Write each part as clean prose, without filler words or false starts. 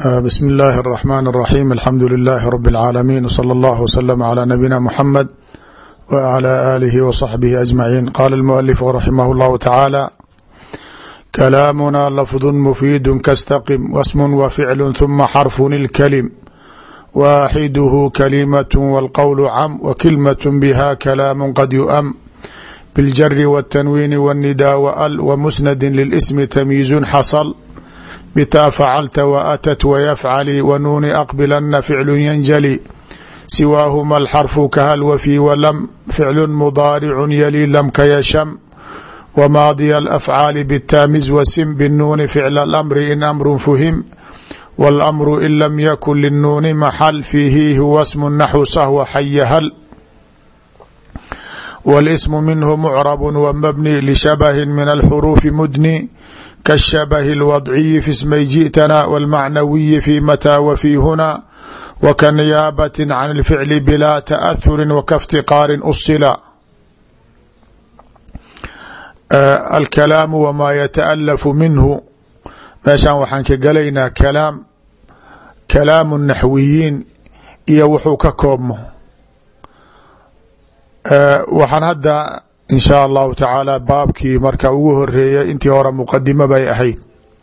بسم الله الرحمن الرحيم الحمد لله رب العالمين وصلى الله وسلم على نبينا محمد وعلى آله وصحبه أجمعين. قال المؤلف رحمه الله تعالى: كلامنا لفظ مفيد كاستقم واسم وفعل ثم حرف الكلم واحده كلمة والقول عم وكلمة بها كلام قد يؤم بالجر والتنوين والنداء وأل ومسند للاسم تمييز حصل بتا فعلت وأتت ويفعلي ونون أقبلن فعل ينجلي سواهما الحرف كهل وفي ولم فعل مضارع يلي لم كيشم وماضي الأفعال بالتامز وسم بالنون فعل الأمر إن أمر فهم والأمر إن لم يكن للنون محل فيه هو اسم النحو صهو حي هل والاسم منه معرب ومبني لشبه من الحروف مدني كالشبه الوضعي في اسمي جئتنا والمعنوي في متى وفي هنا وكنيابة عن الفعل بلا تأثر وكافتقار أصلا. الكلام وما يتألف منه meeshaan waxaan ka galaynaa kalaamu naxwiyiin iyo wuxuu ka koobmo. waxaan hadda in shaa allahu tacaala baabkii marka ugu horeeyay intii hore muqadimo bay ahayd.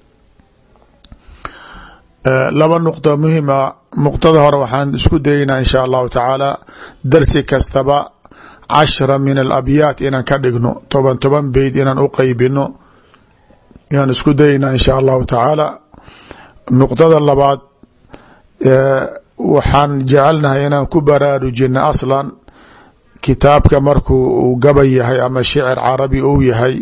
laba nuqdo muhima. nuqdada hore waxaan isku dayaynaa in shaa allahu tacaala darsi kastaba 10 min alabyaat inaan ka dhigno 10 beyd inaan u qeybino yaan isku dayaynaa in shaa allahu tacaala. nuqdada labaad waxaan jecelnahay inaan ku baraarujina aslan kitaabka markuu uu gabay yahay ama shicir carabi uu yahay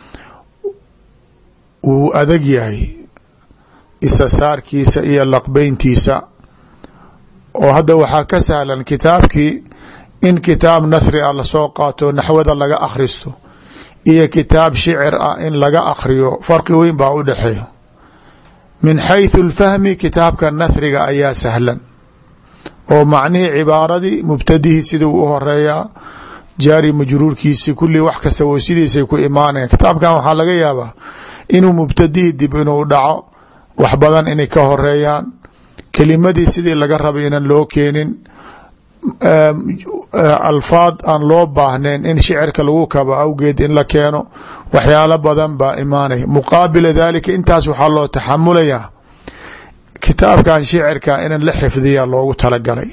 wuu adag yahay isasaarkiisa iyo laqbeyntiisa oo hadda waxaa ka sahlan kitaabkii in kitaab nathri ah lasoo qaato naxwada laga akhristo iyo kitaab shicir ah in laga akhriyo farqi weyn baa u dhexeeyo. min xayثu اlfahmi kitaabka nathriga ayaa sahlan oo macnihii cibaaradii mubtadihii siduu u horeeyaa jaari majruurkiisi kulli wax kasta wo sidiisay ku imaanayan. kitaabkan waxaa laga yaabaa inuu mubtadihii dib inuu dhaco wax badan inay ka horeeyaan kelimadii sidii laga rabay inaan loo keenin alfaad aan loo baahnayn in shicirka lagu kabo awgeed in la keeno waxyaalo badan baa imaanaya. muqaabila dalika intaas waxaa loo taxamulayaa kitaabkan shicirka inan la xifdiya loogu talagalay.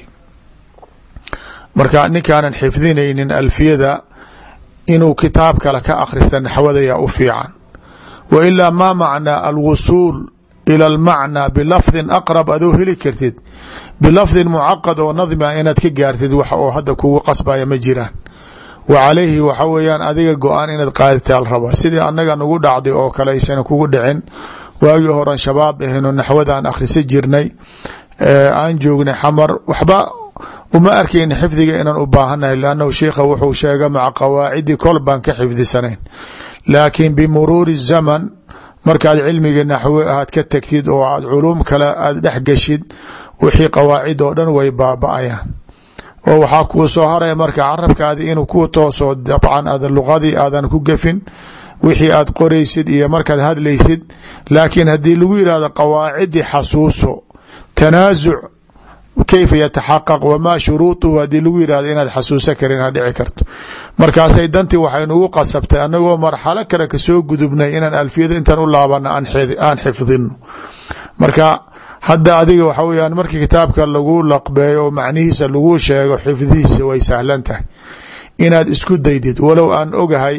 marka ninkaanan xifdinaynin alfiyada inuu kitaab kale ka akhrista naxwada yaa u fiican. wa ilaa maa macnaa alwusuul ila almacnaa bilafdin aqrab adoo heli kartid bilafdin mucaqad oo nadmi a inaad ka gaartid wax oo hadda kugu qasbaya ma jiraan. wa calayhi waxa weeyaan adiga go-aan inaad qaaditaal raba sidii annaga nagu dhacday oo kale aysan kugu dhicin. waagii horan shabaab ahayno naxwadaan akhrisa jirnay aan joognay xamar waxba uma arkayna xifdiga inaan u baahannahay lannahu sheikha wuxuu sheega maca qawaacidi kol baan ka xifdisanayn laakiin bimuruuri zaman markaad cilmiga naxwe aad ka tagtid oo aad culuum kale aad dhex gashid wixii qawaacid oo dhan way baaba-ayaan oo waxaa kuu soo haraya marka carabkaadi inuu ku tooso dabcan aadan luqadii aadan ku gafin wixii aad qoraysid iyo markaad hadlaysid. laakiin haddii lagu yihahdo qawaacidii xasuuso tanaasuc kayfa yataxaqaq wamaa shuruutuhu haddii lagu yihahdo inaad xasuuso karin ha dhici karto. markaasay dantii waxay nugu qasabtay anagoo marxalo kale kasoo gudubnay inaan alfiyada intaan u laabana aan xifdino. marka hadda adiga waxa weyaan markii kitaabka lagu laqbeeyo oo macnihiisa lagu sheego xifdihiisa way sahlan tahay inaad isku daydid. walow aan ogahay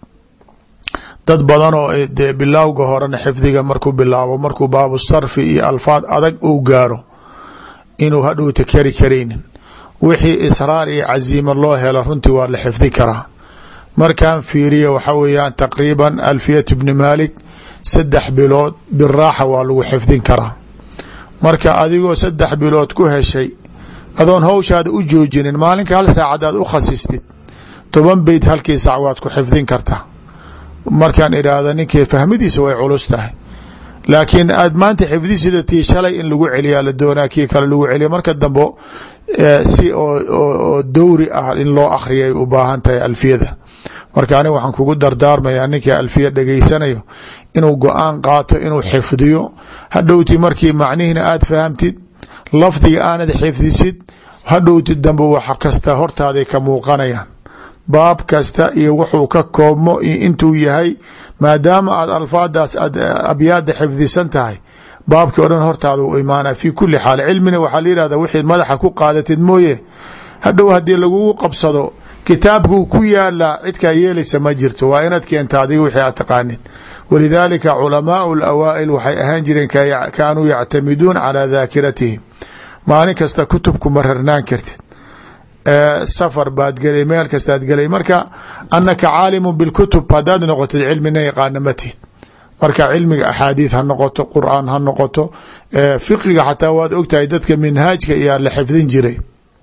dad badan oo dee bilowga horena xifdiga markuu bilaabo markuu baabu sarfi iyo alfaad adag uu gaaro inuu hadhowta kari karaynin. wixii israar iyo caziima loo helo runtii waa la xifdi karaa. markaan fiiriya waxa weeyaan taqriiban alfiyat bni malik 3 bilood biraaxa waa lagu xifdin karaa. marka adigoo 3 bilood ku heshay adoon hawshaada u joojinin maalinka hal saacadaad u khasistid 10 beyd halkii sac waad ku xifdin kartaa. markaan idhaahda ninkii fahmidiisa way culus tahay laakiin aad maanta xifdisida tii shalay in lagu celiyaa la doonaa kii kale lagu celiya marka dambe si oo dowri ah in loo akhriyay u baahan tahay alfiyada. marka aniga waxaan kugu dardaarmayaa ninkii alfiya dhegaysanayo inuu go-aan qaato inuu xifdiyo hadhowti markii macnihiina aad fahamtid lafdiga aanad xifdisid hadhowti dambe wax kasta hortaaday ka muuqanayaan baab kasta iyo wuxuu ka koobmo iyo intuu yahay maadaama aad alfaadaas aad abyaada xifdisan tahay baabkii o dhan hortaada u imaana fi kuli xaal cilmina waxaa la yihahda wixii madaxa ku qaadatid mooye hadhow haddii lagugu qabsado kitaabkuu ku yaalaa cidkaa yeelaysa ma jirto waa inaad keenta adiga wixii aad taqaanid walidaalika culamaau alawaa'il waxay ahaan jireen kaanuu yactamiduun calaa daakiratihim maalin kasta kutubku ma rarnaan kartid safar baad gelay meel kastaad gelay marka anaka caalimu bilkutub haddaad noqotid cilmina yaqaana matihid marka cilmiga axaadiid ha noqoto qur'aan ha noqoto fiqiga xataa waad ogtahay dadka minhaajka iyaa la xifdin jiray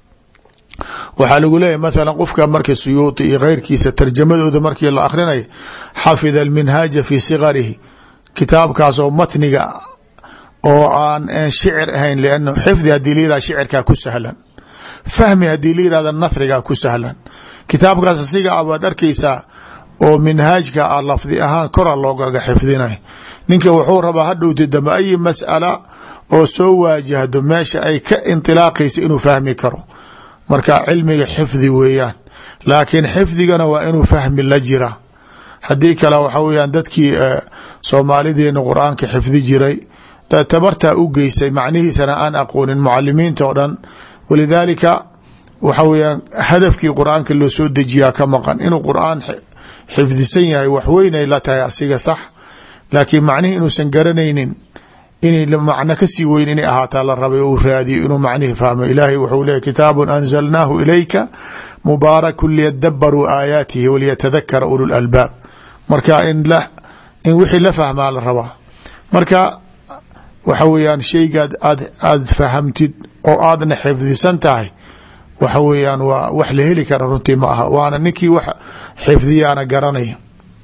waxaa lagu leeyahy mathalan qofka marka suyuuti iyo keyrkiisa tarjamadooda markii la akhrinayo xafida alminhaaja fi sigarihi kitaabkaasoo matniga oo aan shicir ahayn liannahu xifdi haddii la yihahda shicirkaa ku sahlan fahmi haddii la yihahda nathrigaa ku sahlan kitaabkaas asiga abaad arkaysaa oo minhaajka a lafdi ahaan kora loogaga xifdinay ninka wuxuu rabaa hadhowti dambe ayi mas'ala oo soo waajahdo meesha ay ka intilaaqaysa inuu fahmi karo marka cilmiga xifdi weeyaan laakiin xifdigana waa inuu fahmi la jira haddii kale waxa weyaan dadkii soomaalideena qur-aanka xifdi jiray tabartaa u geysay macnihiisana aan aqoonin mucalimiinta oo dhan walidaalika waxa weyaan hadafkii qur-aanka loo soo dejiyaa ka maqan inuu qur-aan xifdisan yahay waxweynay la tahay asiga sax laakiin macnihii inuusan garanaynin inay macno kasii weyn inay ahaataa la rabay uu raadiyo inuu macnihii fahmo ilaahay wuxuu leeyahy kitaabun anzalnaahu ilayka mubaarakun liyadabaruu aayaatihi waliyatadakara ulul albaab marka in wixii la fahmaa la rabaa marka waxa weeyaan shaygaad aad fahamtid oo aadna xifdisan tahay waxa weeyaan waa wax la heli kara runtii ma aha waana ninkii wax xifdiyaana garanaya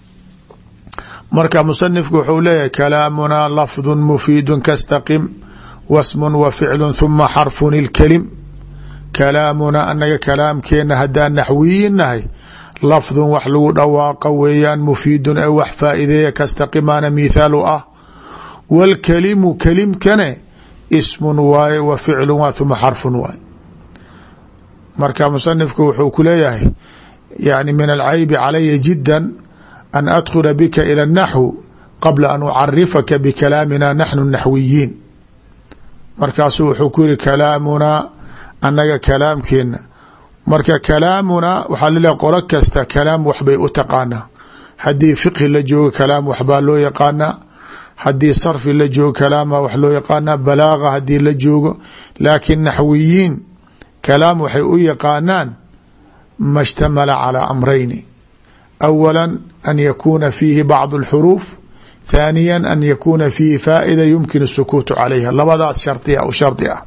marka musanifku wuxuu leeyahay kalaamunaa lafdun mufiidun kastaqim wasmun wa ficlun huma xarfun ilkelim kalaamunaa anaga kalaamkeena haddaan naxwiyin nahay lafdun wax lagu dhawaaqa weeyaan mufiidun ee wax faa'ideeya kastaqimaana mithaal u ah wاlkalimu kelimkane ismun waaye wa ficlu waa huma xarfun waaye marka musanifku wuxuu ku leeyahay yani min alcaybi calaya jida an adkhula bika ilى الnaxw qabla an ucarifaka bikalaamina naxnu naxwiyiin markaasuu wuxuu ku yihi kalaamunaa annaga kalaamkeena marka kalaamunaa waxaa laleeyahy qolo kasta kalaam waxbay u taqaanaa haddii fiqhi la joogo kalaam waxbaa loo yaqaanaa haddii sarfi la joogo kalaama wax loo yaqaanaa balaaga haddii la joogo laakiin naxwiyiin kalaam waxay u yaqaanaan ma shtamala calىa amrayni awala an yakuuna fiihi bacd اlxuruuf thaaniya an yakuuna fiihi faa'ida yumkin الsukuutu calayha labadaas shardiya u shardi ah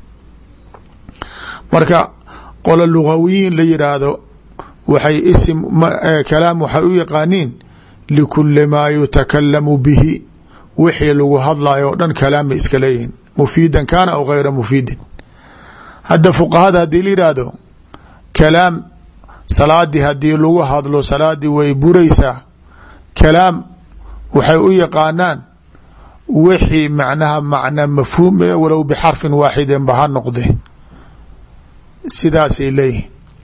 marka qolo lugawiyiin la yidhaahdo waxay isim kalaam waxay u yaqaaniin likuli maa yutakalamu bihi wixii lagu hadlayo o dhan kalaama iska leeyihin mufiidan kaana aw gayra mufiidin hadda fuqahada haddii la yidhaahdo kalaam salaadii haddii lagu hadlo salaadii way buraysaa kalaam waxay u yaqaanaan wixii macnaha macna mafhuum walow bixarfin waaxidin ba ha noqde sidaasay leeyihin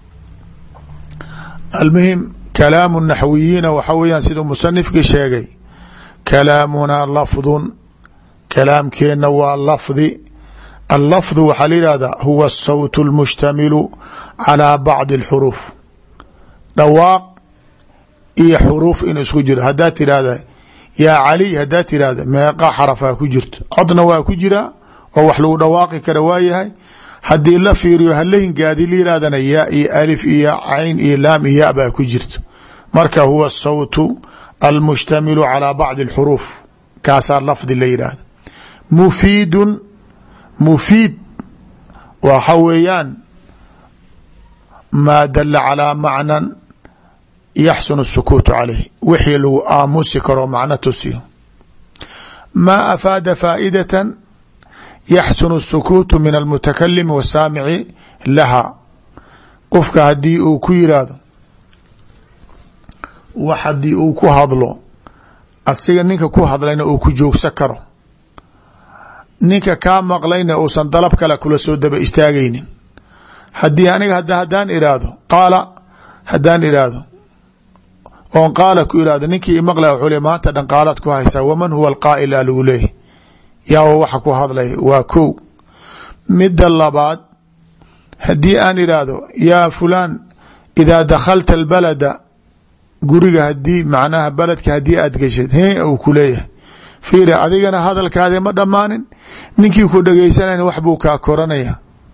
almuhim kalaamu naxwiyiina waxa weeyaan siduu musanifkii sheegay kalaamunaa lafdun kalaamkeenna waa lafdi allafdu waxaa la yihahdaa huwa asawt اlmushtamilu calىa bacdi اlxuruuf dhawaaq iyo xuruuf in isku jiro haddaad tirahda yaa cali haddaad tirahda meeqa xarafaa ku jirto codna waa ku jiraa oo wax lagu dhawaaqi kara waayahay haddii la fiiriyo halahingaadi la yihahdana yaa iyo alif iyo cayn iyo laam iyo ya baa ku jirto marka huwa asawtu almushtamilu calىa bacdi اlxuruuf kaasaa lafdi la yidhaahda mufiidun mufiid waxa weeyaan maa dala calىa macnan yaxsun الsukuutu calayh wixii lagu aamusi karo macno tusiyo maa afaada faa'idata yaxsun الsukuutu min almutakalimi wasaamici laha qofka haddii uu ku yiraahdo wax haddii uu ku hadlo asiga ninka ku hadlayna uu ku joogsan karo, ninka kaa maqlayna uusan dalab kale kula soo daba istaagaynin. haddii aniga haddaan iraahdo qaala, haddaan iraahdo oon qaala ku iraahdo, ninkii imaqlaya wuxuu le maanta dhan qaalaad ku haysaa, waman huwa alqaa'il a lagu leeyahy, yaa waxa ku hadlaya waa kow. midda labaad, haddii aan iraahdo yaa fulaan idaa dakhalta albalada, guriga hadii macnaha baledka haddii aad geshid he uu ku leeyahay, fiiri adigana hadalkaadi ma dhammaanin, ninkii ku dhegeysanayna wax buu kaa koranaya.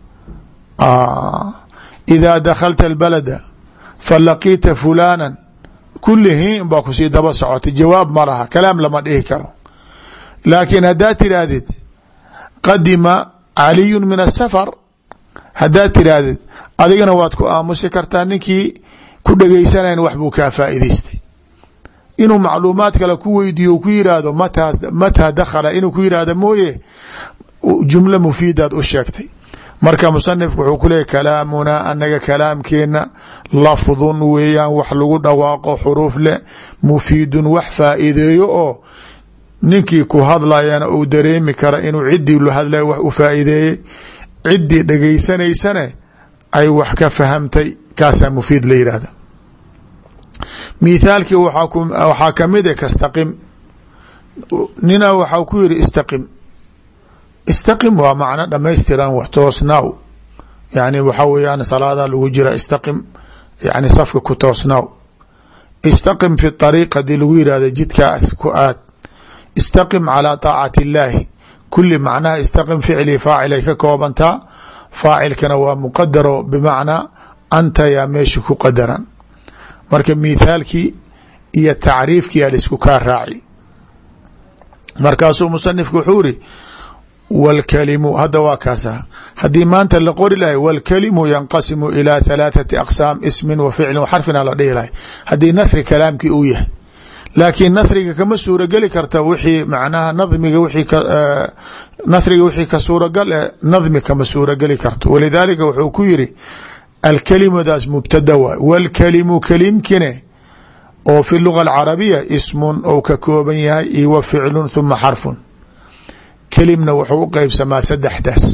idaa dakhalta albalada falaqiita fulaanan, kulli hin baa kusii daba socotay, jawaab ma laha, kalaam lama dhihi karo. laakiin haddaad tiraahdid qadima caliyun min asafar, haddaad tiraahdid adigana waad ku aamusi kartaa, ninkii ku dhegeysanayna wax buu kaa faa'idaystay. inuu macluumaad kale ku weydiiyo ku yiraahdo mataa dakhala, inuu ku yiraahdo mooye jumla mufiidaad u sheegtay. marka musanifku wuxuu ku leeyay kalaamunaa, anaga kalaamkeena lafdun weeyaan, wax lagu dhawaaqo xuruuf leh, mufiidun wax faa'iideeyo oo ninkii ku hadlayana uu dareemi kara inuu ciddii la hadlaya wax u faa'iideeyey, ciddii dhegeysanaysane ay wax ka fahamtay, kaasaa mufiid la yidhaahda. mithaalkii waxaa kamid e kastaqim, nina waxau ku yiri istaqim. istaqim waa macno dhamaystiran, wax toosnaaw, yani waxa weeyaan salaada lagu jira istaqim, yani safka ku toosnaaw. istaqim fi طariiq hadii lagu yihahdo jidkaas ku aad. istaqim calى طaacati اllaahi, kuli macnaha istaqim ficli faacil ay ka koobantaa, faacilkana waa muqadaro bimacnaa anta yaa meesha ku qadaran. marka mithaalkii iyo tacriifkii alisku kaa raaci. markaasuu musanifku wuxuu iri wاlkalimu, hadda waa kaasa, haddii maanta la qori lahay wاlkalimu yanqasimu ilى ثalaaثati aqsaam, ismin wa ficlin wa xarfina la dhihi lahay, haddii nahri kalaamkii uu yahay. laakiin nahriga kama suurageli karta wixii macnaha nadmiga nahriga wixii ka suuragal e nadmi kama suurageli karto. walidaalika wuxuu ku yiri alkalimadaas mubtada waay, wاlkalimu kalimkine oo fi luga alcarabiya ismun ou ka kooban yahay iyo wa ficlun huma xarfun. kelimna wuxuu u qeybsamaa saddexdaas.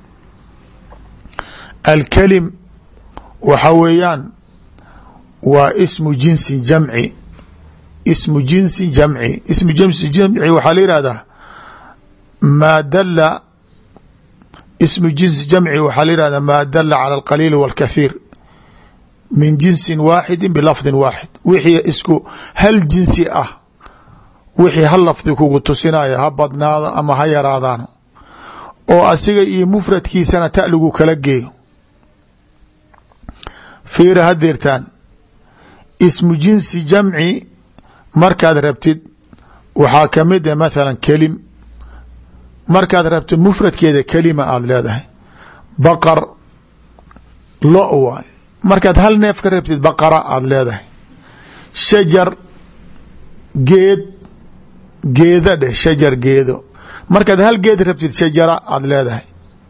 alkelim waxa weeyaan waa ismu jinsi jamci, ismu jinsi jamci. ismu jinsi jamci waxaa la yihahdaa maa dala, ismu jinsi jamci waxaa la yihahdaa maa dala cala alqaliil wاlkathiir min jinsin waaxidi bilafdin waaxid. wixii isku hal jinsi ah, wixii hal lafdi kugu tusinaya, ha badnaado ama ha yaraadaano, oo asiga iyo mufradkiisana ta lagu kala geeyo. fiira hadeertaan, ismu jinsi jamci markaad rabtid waxaa kamid a mathala kelim, markaad rabtid mufradkeeda kelima aada leedahay. baqar lo waay, markaad hal neef ka rabtid baqara aada leedahay. shajar geed, geeda dheh, shajar geedo, markaad hal geed rabtid shajara aada leedahay.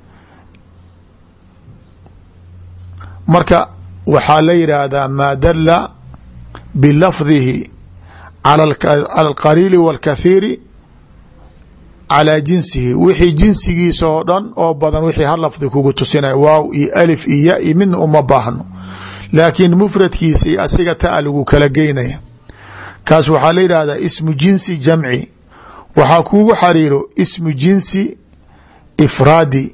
marka waxaa la yidhaahdaa maa dala bilafdihi cala alqaliili wاlkathiiri calaa jinsihi, wixii jinsigiisa oo dhan oo badan wixii hal lafdi kugu tusinaya, waaw iyo alif iyo ya iyo midna uma baahno, laakiin mufradkiisa iyo asiga taa lagu kala geynaya. kaas waxaa la yidhahdaa ismu jinsi jamci. waxaa kugu xariiro ismu jinsi ifraadi.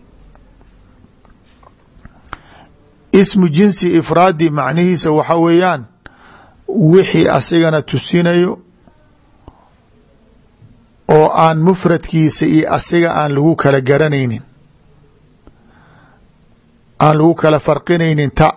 ismu jinsi ifraadi macnihiisa waxa weeyaan wixii asigana tusinayo oo aan mufradkiisa iyo asiga aan lagu kala garanaynin, aan lagu kala farqinaynin ta.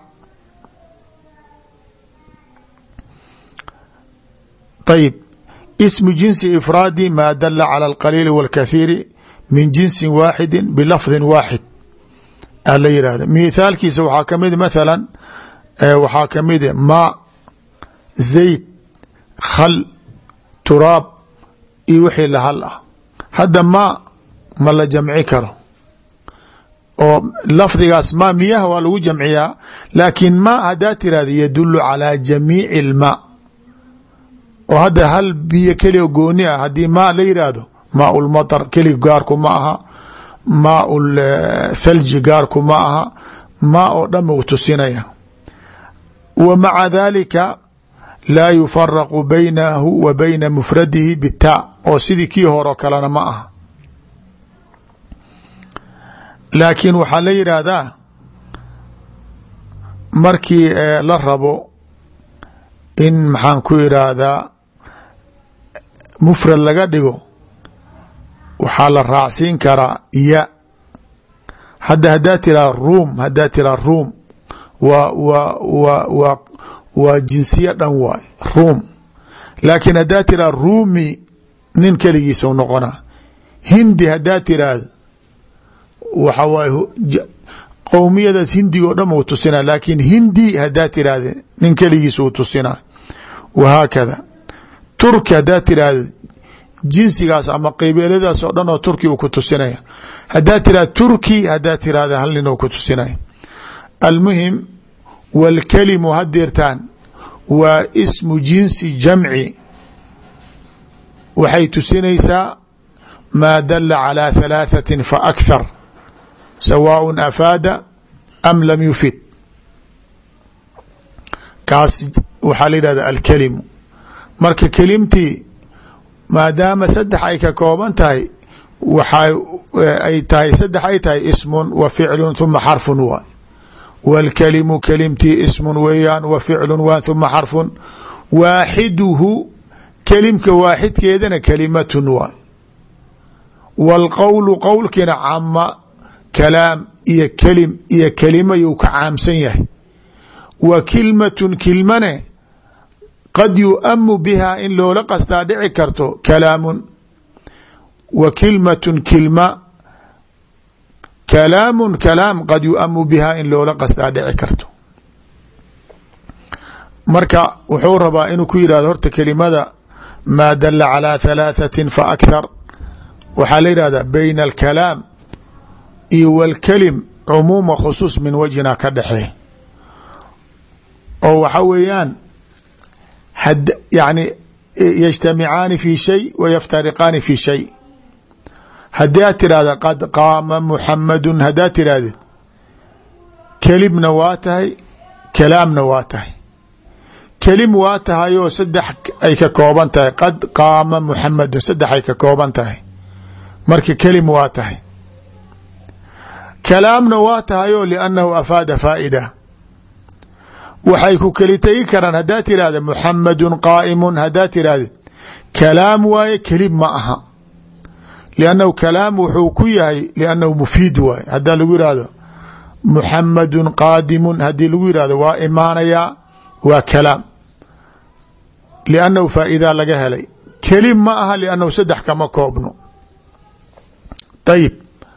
ayib, ismu jinsi ifraadi maa dala cala alqaliili wاlkathiiri min jinsi waaxidi bilafdin waaxid a la yihahda. mithaalkiisa waxaa kamid mathala waxaa kamid maa, zayd, khal, turaab iyo wixii lahal ah. hadda ma la jamci karo, oo lafdigaas ma miyaha waa lagu jamciyaa, laakiin ma haddaa tirahda yadulu calى jamiici اlmaa, oo hadda hal biyo keliya gooni ah haddii maa la yidhaahdo maa ulmatar keli gaarku ma aha, maa ul thalji gaarku ma aha, maa oo dhan u tusinaya. wa maca dalika laa yufaraqu baynahu wa bayna mufradihi bitaa, oo sidii kii horeo kalena ma aha. laakiin waxaa la yidhaahdaa markii la rabo in maxaan ku idhaahdaa mufrad laga dhigo waxaa la raacsiin karaa ya. haddaa tiraa ruum, haddaa tiraa ruum waa jinsiya dhan waay ruum. laakiin haddaa tiraa ruumi nin keligiisa u noqonaa. hindi haddaa tiraahdo waxa waaye qowmiyadaas hindiga o dhan u tusinaa, laakiin hindi haddaa tiraahda nin keligiisa u tusinaa. wahaakada turki haddaa tiraahda jinsigaas ama qabiiladaas oo dhan oo turki uu ku tusinaya. haddaa tiraahda turki haddaa tiraahda hal nin oo ku tusinaya. almuhim wاlkalimu hadeertaan waa ismu jinsi jamci, waxay tusinaysaa maa dala calى ثalaaثaة faأkhar sawaaء afaada am lam yufid. kaas waxaa la yidhahda alkalimu. marka kelimtii maadaama saddex ay ka kooban tahay waxa ay tahay saddex ay tahay ismun wa ficlu huma xarfun waay. wاlkalimu kelimtii ismun weeyaan wa ficlu waa huma xarfun. waaxiduhu kelimka waaxidkeedana kalimatun waay. wاlqowlu qowlkiina cama kalaam iyo kelim iyo kelima yuu ka caamsan yahay. wa kilmatun kilmane qad yu'amu biha in loola qasdaa dhici karto kalaamun. wa kilmatun kilma kalaamun kalaam qad yu'amu biha in loola qasdaa dhici karto. marka wuxuu rabaa inuu ku yidhahdo horta kelimada maa dala calى ثalaaثaة faأkhar waxaa la yidhahdaa bayna alkalaam iyo wاlkelim cumuuma khusuus min wajhina ka dhexee, oo waxa weeyaan yani yجtamicaani fi shay wa yaftariqaani fi shay. haddaad tirahda qad qaama muxamadu haddaad tirahdid kelimna waa tahay kalaamna waa tahay. kelim waa tahay oo saddex ay ka kooban tahay. qad qaama muxamadun saddex ay ka kooban tahay marka kelim waa tahay. kalaamna waa tahay oo liannahu afaada faa'ida. waxay ku keli tegi karaan haddaad tirahda muxamadun qaa'imun haddaad tirahdid kalaam waaye kelim ma aha. liannahu kalaam wuxuu ku yahay liannahu mufiid waaye. haddaa lagu yihahdo muxamadun qaadimun haddii lagu yihahdo waa imaanayaa waa kalaam liannahu faa'idaa laga helay. kelim ma aha liannahu saddex kama koobno. ayib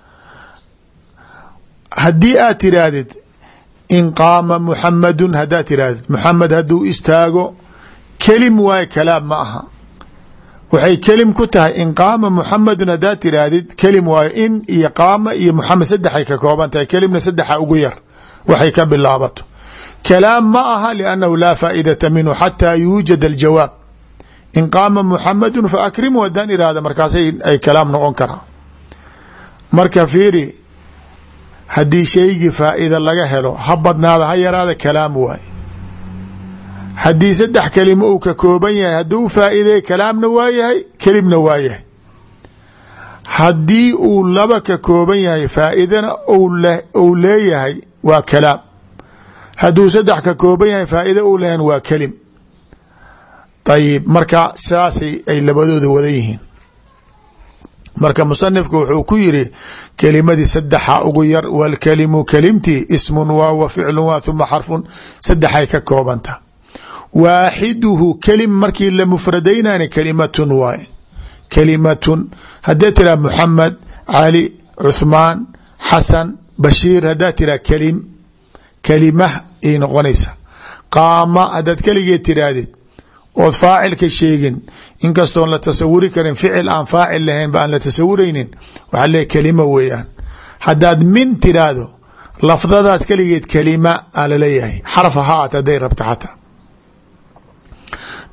haddii aad tiraahdid in qaama muxamadun haddaad tirahdid muxamed hadduu istaago kelim waaye kalaam ma aha. waxay kelim ku tahay in qaama muxamadun haddaad tiraahdid kelim waayo. in iyo qaama iyo muxamed saddexay ka kooban tahay. kelimna saddexa ugu yar waxay ka bilaabato. kalaam ma aha liannahu laa faa'idata minhu xataa yuujad aljawaab. in qaama muxamadun faakrimu haddaan irahda markaasay ay kalaam noqon karaa. marka fiiri haddii shaygii faa'ida laga helo ha badnaada ha yaraada kalaam waaye. haddii saddex kelimo uu ka kooban yahay hadduu faa'ideey kalaamna waa yahay kelimna waa yahay. haddii uu laba ka kooban yahay faa'idana uu leeyahay waa kalaam. hadduu saddex ka kooban yahay faa'ida uu leeyahan waa kelim. ayib marka saasay ay labadooda wada yihiin. marka musanifku wuxuu ku yiri kelimadii saddexa ugu yar. wاlkelimu kelimtii ismun waa wa ficlu waa huma xarfun saddexay ka koobanta. waaxiduhu kelim markii la mufradaynani kelimatun waaye. kelimatun haddaad tiraa muxamed cali cuثmaan xasan bashiir haddaad tiraa kelim kelimah ay noqonaysa. qaama haddaad keligeed tiraahdid ood faacilka sheegin inkastoon la tasawuri karin ficil aan faacil lahayn ba aan la tasawuraynin waxaa leeyahy kelima weeyaan. haddaad min tiraahdo lafdadaas keligeed kelima aa laleeyahay xarf haat hadday rabta xataa.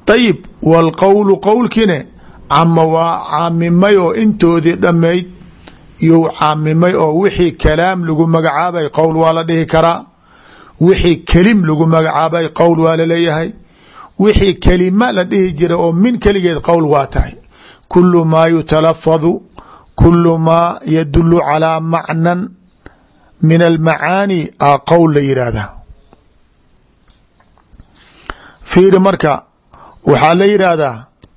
ayib wاlqowlu qowlkine cama waa caamimay oo intoodii dhammayd you caamimay oo wixii kalaam lagu magacaabay qowl waa la dhihi karaa, wixii kelim lagu magacaabay qowl waa laleeyahay, wixii kelima la dhihi jira oo min keligeed qowl waa tahay. kulu maa yutalafadu kulu maa yadulu calىa macnan min almacaani a qowl la yidhaahda. fiiri marka waxaa la yidhaahdaa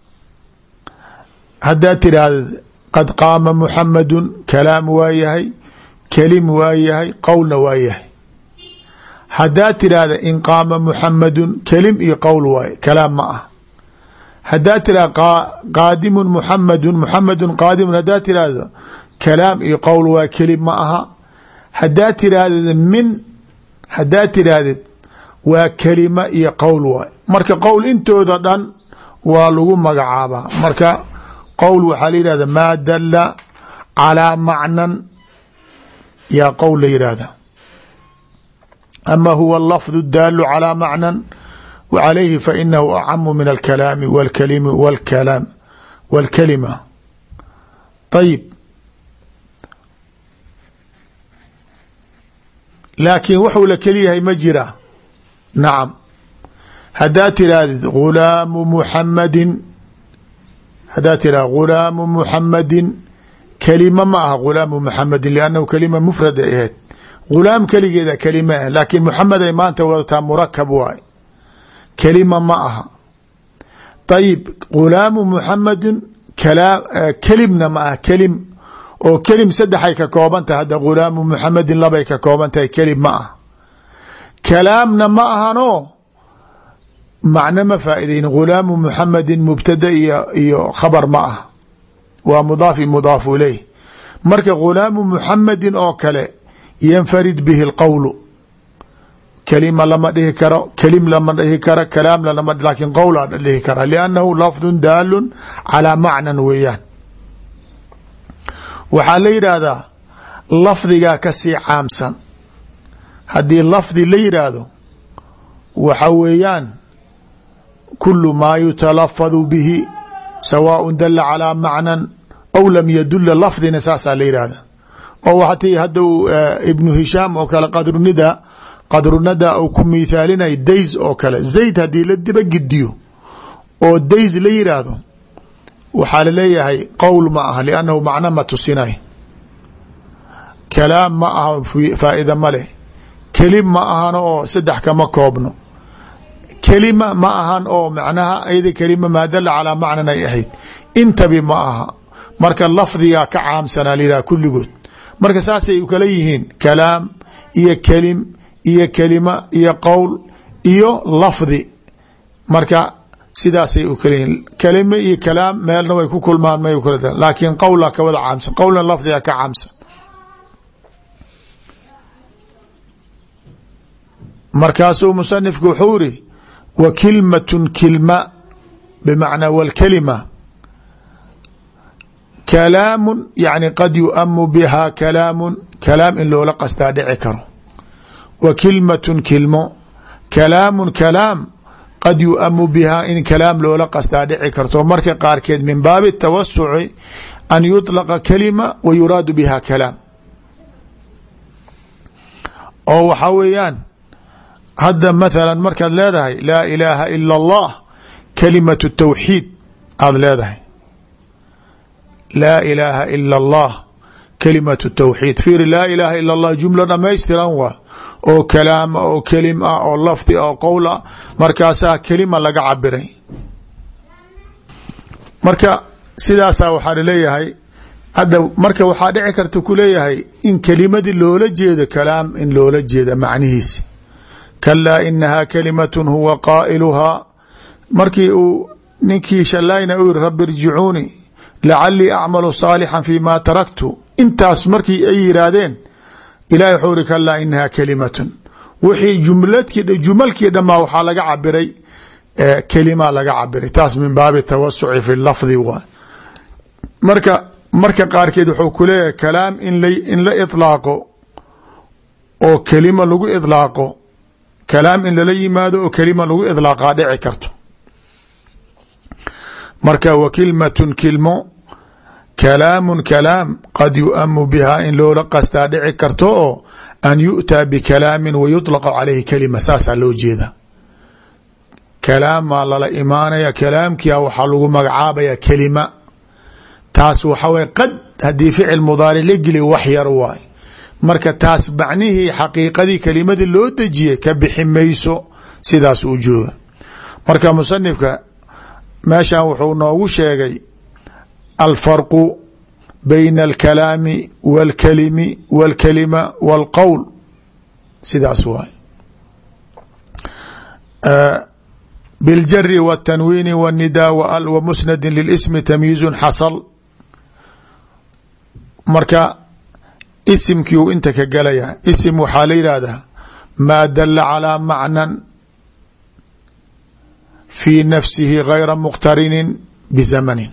haddaad tidhaahda qad qaama muxamadu kalaam waa yahay, kelim waa yahay, qowlna waa yahay. haddaad tidhaahda in qaama muxamadun kelim iyo qowl waaye kalaam ma ah. haddaad tidhahda qaadimun muxamadun muxamadun qaadimun haddaad tidhaahdo kalaam iyo qowl waa kelim ma aha. haddaad tidhaahded min haddaad tidhaahded waa kelima iyo qowl waay. marka qowl intooda dhan waa lagu magacaabaa. marka qowl waxaa la yidhahda maa dala calىa macnan yaa qowl la yidhaahda. ama huwa lafdu daalu calىa macnan وعalayhi fainahu acamu min alkalaami wاlkalimi wاlkalaam wاlkalima. ayib laakiin waxuu la keliyahay ma jira. nacam haddaad tirahdid gulaamu muxamadin haddaad tirahd gulaamu muxamadin kelima ma aha gulaamu muxamadin liannahu kelima mufrad ay ahayd. gulaam keligeeda kelima ah laakiin muxamed ay maanta wadataa murakab waay kelima ma aha. ayib gulaamu muxamadin kelimna ma aha. kelim oo kelim saddexay ka kooban tahay. hadda gulaamu muxamadin labay ka kooban tahay kelim ma ah. kalaamna ma ahanoo macno ma faa'idayn. gulaamu muxamadin mubtada iyo khabar ma ah, waa mudaaf mudaafu ilayh. marka gulaamu muxamadin oo kale yanfarid bihi اlqowlu. kelima lama dhihi karo, kelim lama dhihi karo, kalaamna lama laakin qowlaa dhihi kara liannahu lafdu daalun calىa macnan weeyaan. waxaa la yidhaahdaa lafdigaa kasii caamsan. haddii lafdi la yidhaahdo waxa weeyaan kulu maa yutalafadu bihi sawaaء dala calىa macnan aw lam yadula lafdina saasaa la yidhaahda. oo waxatii hadda ibnu hishaam oo kale qadrunada u ku miithaalinay days oo kale. zayd haddii la diba gidiyo oo days la yidhaahdo waxaa laleeyahay qowl ma aha liannahu macno ma tusinay. kalaam ma aha faa'ida ma leh. kelim ma ahan oo saddex kama koobno. kelima ma ahan oo macnaha ayada kelima maa dala calaa macnan ay ahayd. intabi ma aha. marka lafdigaa ka caamsanaa layidhaha kulligood. marka saasay u kala yihiin kalaam iyo kelim iyo kelima iyo qowl iyo lafdi. marka sidaasay u kala yihiin. kelima iyo kalaam meelna way ku kulmaan may kala tahay laakiin qowla ka wada caamsan. qowlna lafdiga ka caamsan. markaasuu musanifku wuxuu iri wa kilmatun kilma bimacnaa wاlkalima kalaamu yani qad yuamu biha kalaamu kalaam in loola qastaa dhici karo. wa kilmatun kilmo kalaamu kalaam qad yuamu biha in kalaam loola qastaa dhici karto. marka qaarkeed min baabi tawasuci an yutlaqa kalima wa yuraadu biha kalaam. oo waxaa weeyaan hadda mathala markaad leedahay laa ilaaha ila اllah kalimatu tawxiid aada leedahay. laa ilaaha ila اllah kalimatu tawxiid. fiiri laa ilaaha ila اllah jumla dhamaystiran waa oo kalaam oo kelim ah oo lafdi oo qowl ah markaasaa kelima laga cabiray. marka sidaasaa waxaa laleeyahay hadda marka waxaa dhici karta kuleeyahay in kelimadii loola jeedo kalaam in loola jeeda macnihiisi. kalaa inahaa kalimatun huwa qaa'iluhaa. markii uu ninkii shalayna u yiri rabi irjicuuni lacalii acmalu saalixan fi ma taraktu. intaas markii ay yidhaahdeen ilahi wxuu iri kalaa inahaa kalimatun. wixii jumalkii dhammaa waxaa laga cabiray kelima laga cabiray. taas min baabi tawasuci fi lafdi waa. marka qaarkeed wuxuu ku leeyahay kalaam in la iطlaaqo oo kelima lagu iطlaaqo. kalaam in lala yimaado oo kelima lagu iطlaaqaa dhici karto. marka wa kilmatun kilmo kalaamun kalaam qad yu'amu bihaa in loola qastaa dhici karto oo an yu'taa bikalaamin wa yuطlaqa calayhi kalima saasaa loo jeeda kalaamaa lala imaanaya kalaamkia waxaa lagu magacaabaya kelima taas waxa way qad haddii ficil mudaaric la geliy wax yar waay marka taas macnihii xaqiiqadii kelimadii loo dejiyey ka bixi mayso sidaas uu jooga marka musanifka meeshan wuxuu noogu sheegay alfarqu bayna alkalaami wاlkalimi wاlkalima wاlqowl sidaas waay biاljari wالtanwiini wالnidaa wamusnadi lilismi tamyiizu xasal marka isimkii uu inta ka galaya isim waxaa la yidhaahdaa maa dala calىa macnan fii nafsihi gayra muqtarinin bizamanin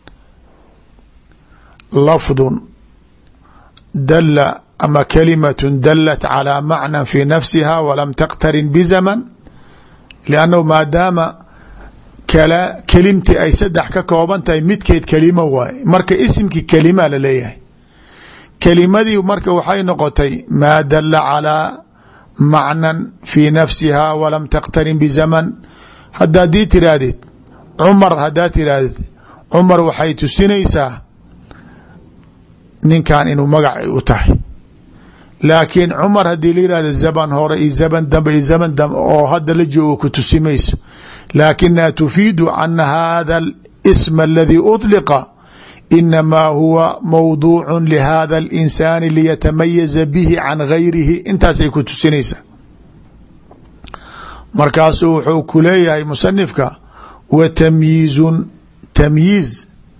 lafdu dala ama kalimaة dalat calىa macnan fii nafsiha walam taqtarin bizaman lannahu maadaama kelimti ay saddex ka kooban tahay midkeed kelimo waaye marka isimkii kelima laleeyahay kelimadii marka waxay noqotay maa dala calىa macnan fii nafsiha walam taqtarin bizaman hadii tirahdid cumar haddaad tirahdid cumar waxay tusinaysaa ninkan inuu magac u tahay laakiin cumar haddii la yihahdo zaban hore iyo zaban dambe iyo zaman dambe oo hadda la joogo ku tusi mayso laakinaha tufiidu ana hada اsm aladii طliqa inamaa huwa mawduuc lihada اlinsaani liyatamayaza bihi can gayrihi intaasay ku tusinaysaa markaasuu wuxuu ku leeyahay musanifka wa tamyiizun tamyiiz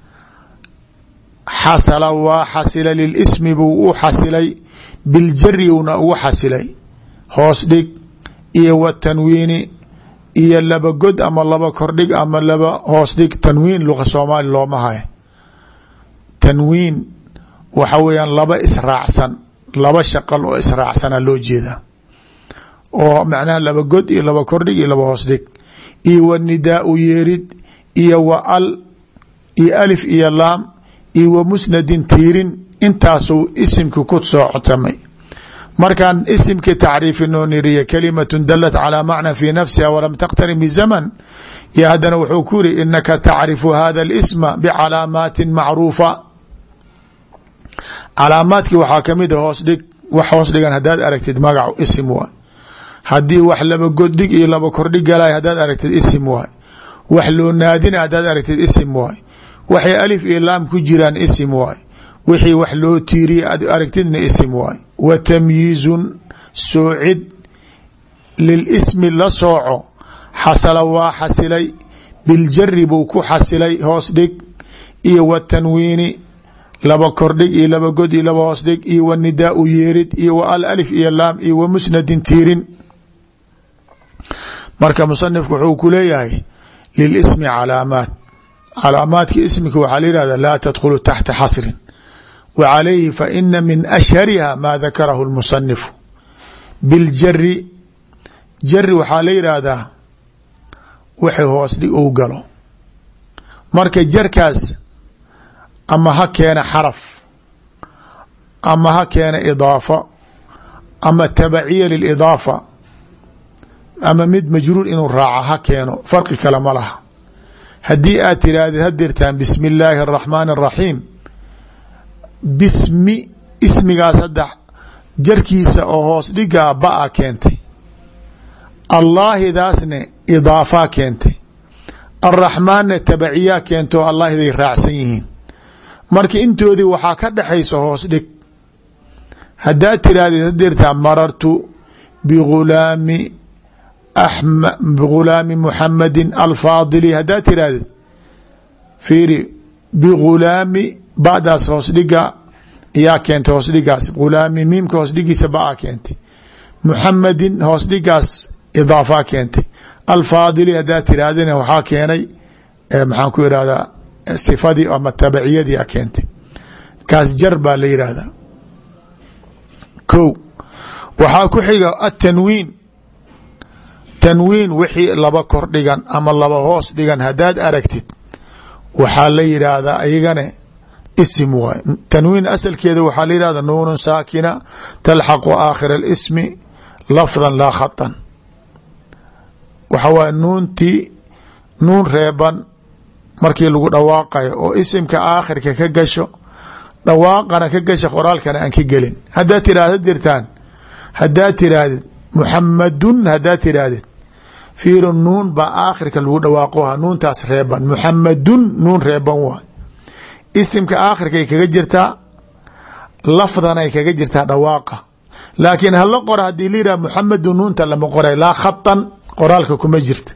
xasala waa xasila lilismi buu u xasilay biljari una ugu xasilay hoos dhig iyo watanwiini iyo laba god ama laba kordhig ama laba hoos dhig tanwiin luqa soomaali looma hayo tanwiin waxa weeyaan laba israacsan laba shaqal oo israacsana loo jeeda oo macnaha laba god iyo laba kordhig iyo laba hoos dhig iyo wanidaau yeerid iyo wa al iyo alif iyo laam iyo wa musnadin tiirin intaasuu isimki ku soo cotamay markaan isimkii tacriifi noo niriya kalimaة dalat calىa macna fii nafsiha walam taqtarin bizaman iyo haddana wuxuu ku yiri inaka tacrifu hada اlsma bicalaamaati macruufa calaamaadkii waxaa kamid a hoos dhig wax hoos dhigan haddaad aragtid magac isim waay haddii wax laba goddhig iyo laba kordhig galay haddaad aragtid isim waay wax loo naadina haddaad aragtid isim waay waxay alif iyo laam ku jiraan isim waay wixii wax loo tiiriye aad aragtidna isim waay wa tamyiizun soocid lilismi la sooco xasala waa xasilay biljari buu ku xasilay hoos dhig iyo watanwiini laba kordhig iyo laba god iyo laba hoos dhig iyo wanidaau yeerid iyo wa al alif iyo laam iyo wa musnadin tiirin marka musanifku wuxuu ku leeyahay lilismi calaamaat calaamaadka ismika waxaa la yihahda laa tadkhulu taxta xasrin wa calayhi faina min ashhariha maa dakarahu lmusanifu biljari jari waxaa la yidhaahdaa wixii hoos dhig ou galo marka jarkaas ama ha keena xaraf ama ha keena idaafa ama tabaciya lilidaafa ama mid majruur inuu raaco ha keeno farqi kale ma laha haddii aad tirahdid hadirtaan bismi illaahi araxmaani araxiim bismi ismigaas hadda jarkiisa oo hoos dhigaa ba-a keentay allaahidaasne idaafaa keentay alraxmaanna tabaciyaa keento allaahiday raacsan yihiin marka intoodii waxaa ka dhexaysa hoos dhig haddaad tirahdid hadirtaan marartu bigulaami muxamadin alfaadili haddaad tirahdid fiiri bigulaami badaas hoos dhiga yaa keentay hoos dhigaas gulaami miimka hoos dhigiisa ba-a keentay muxamadin hoos dhigaas idaafaa keentay alfaadili haddaad tirahdina waxaa keenay maxaan ku irahdaa sifadii ama tabaciyadii a keentay kaas jar baa la yidhaahdaa ko waxaa ku xiga atanwiin tanwiin wixii laba kor dhigan ama laba hoos dhigan haddaad aragtid waxaa la yidhaahdaa ayagane isim waay. tanwiin asalkeeda waxaa la yihahda nuunun saakina talxaqu aakhira اlismi lafdan laa khatan. waxa waay nuuntii nuun reeban markii lagu dhawaaqayo oo isimka aakhirka ka gasho dhawaaqana ka gasha qoraalkana aan ka gelin. haddaad tiraahda dirtaan haddaad tirahdid muxamadun haddaad tirahdid fiiro nuun baa aakhirka lagu dhawaaqoha nuuntaas reeban muxamadun nuun reeban waay. isimka aakhirkay kaga jirtaa lafdanay kaga jirtaa dhawaaqa laakiin hala qora haddii la yidhah muxamedun nuunta lama qoray laa khatan qoraalka kuma jirta.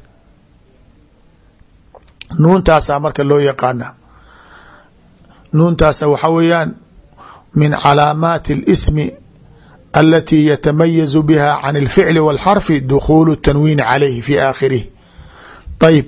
nuuntaasaa marka loo yaqaana. nuuntaasa waxa weeyaan min calaamaati اlismi alatii yatamayazu biha can اlficli wاlxarfi dukhuulu tanwiin calayhi fi aakhirihi. ayib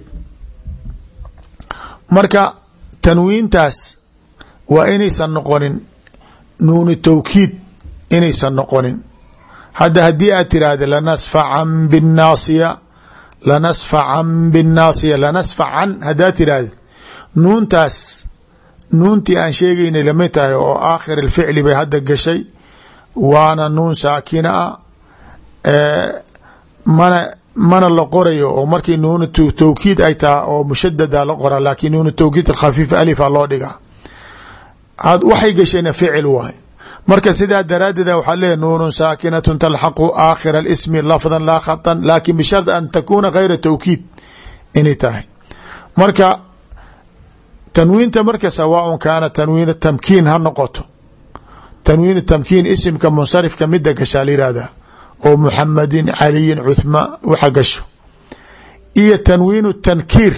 marka tanwiintaas waa inaysan noqonin nuunu tawkiid inaysan noqonin. hadda haddii aad tiraahda lanasfacan bاnnaasiya lanasfacan bاnnaasiya lanasfacan haddaad tiraahda nuuntaas nuuntii aan sheegaynay lamid tahay oo aakhir اlficli bay hadda gashay waana nuun saakina ah mana la qorayo oo markii nuunu tawkiid ay tahay oo mushadada la qora laakiin nuunu tawkiid khafiif alifa loo dhigaa waxay gashayna ficil waay. marka sidaa daraadeed waxaa leeyahy nuunun saakinatu talxaqu aakhira اlismi lafdan laa khatan laakin bishart an takuna gayra tawkiid inay tahay. marka tanwiinta marka sawaaء kaana tanwiin tamkiin ha noqoto tanwiin tamkiin isimka munsarifka mida gashaa la yihahda oo muxamadin caliyin cuthmaan waxa gasho iyo tanwiin tankiir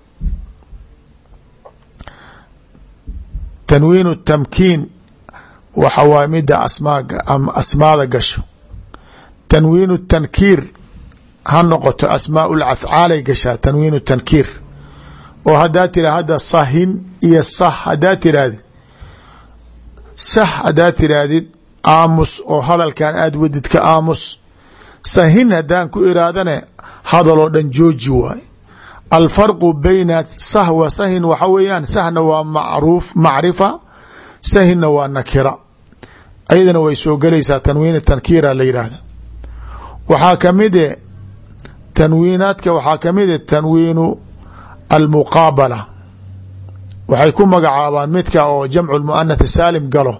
tanwiin tamkiin waxa waay mida asmaada gasho. tanwiin tankiir ha noqoto asmaa lafcaalay gashaa tanwiin tankiir oo haddaa tira hadda sahin iyo sah haddaa tirahdid sah haddaa tirahdid aamus oo hadalkan aad wadid ka aamus. sahin haddaan ku iraadane hadaloo dhan jooji waay. alfarqu bayna sah wa sahin waxa weeyaan sahna waa macruuf macrifa sahinna waa nakira ayadana way soo gelaysaa tanwiin tankiira la yidhaahda. waxaa kamide tanwiinaadka waxaa kamide tanwiinu almuqaabala waxay ku magacaabaan midka oo jamcu lmuanath saalim galo.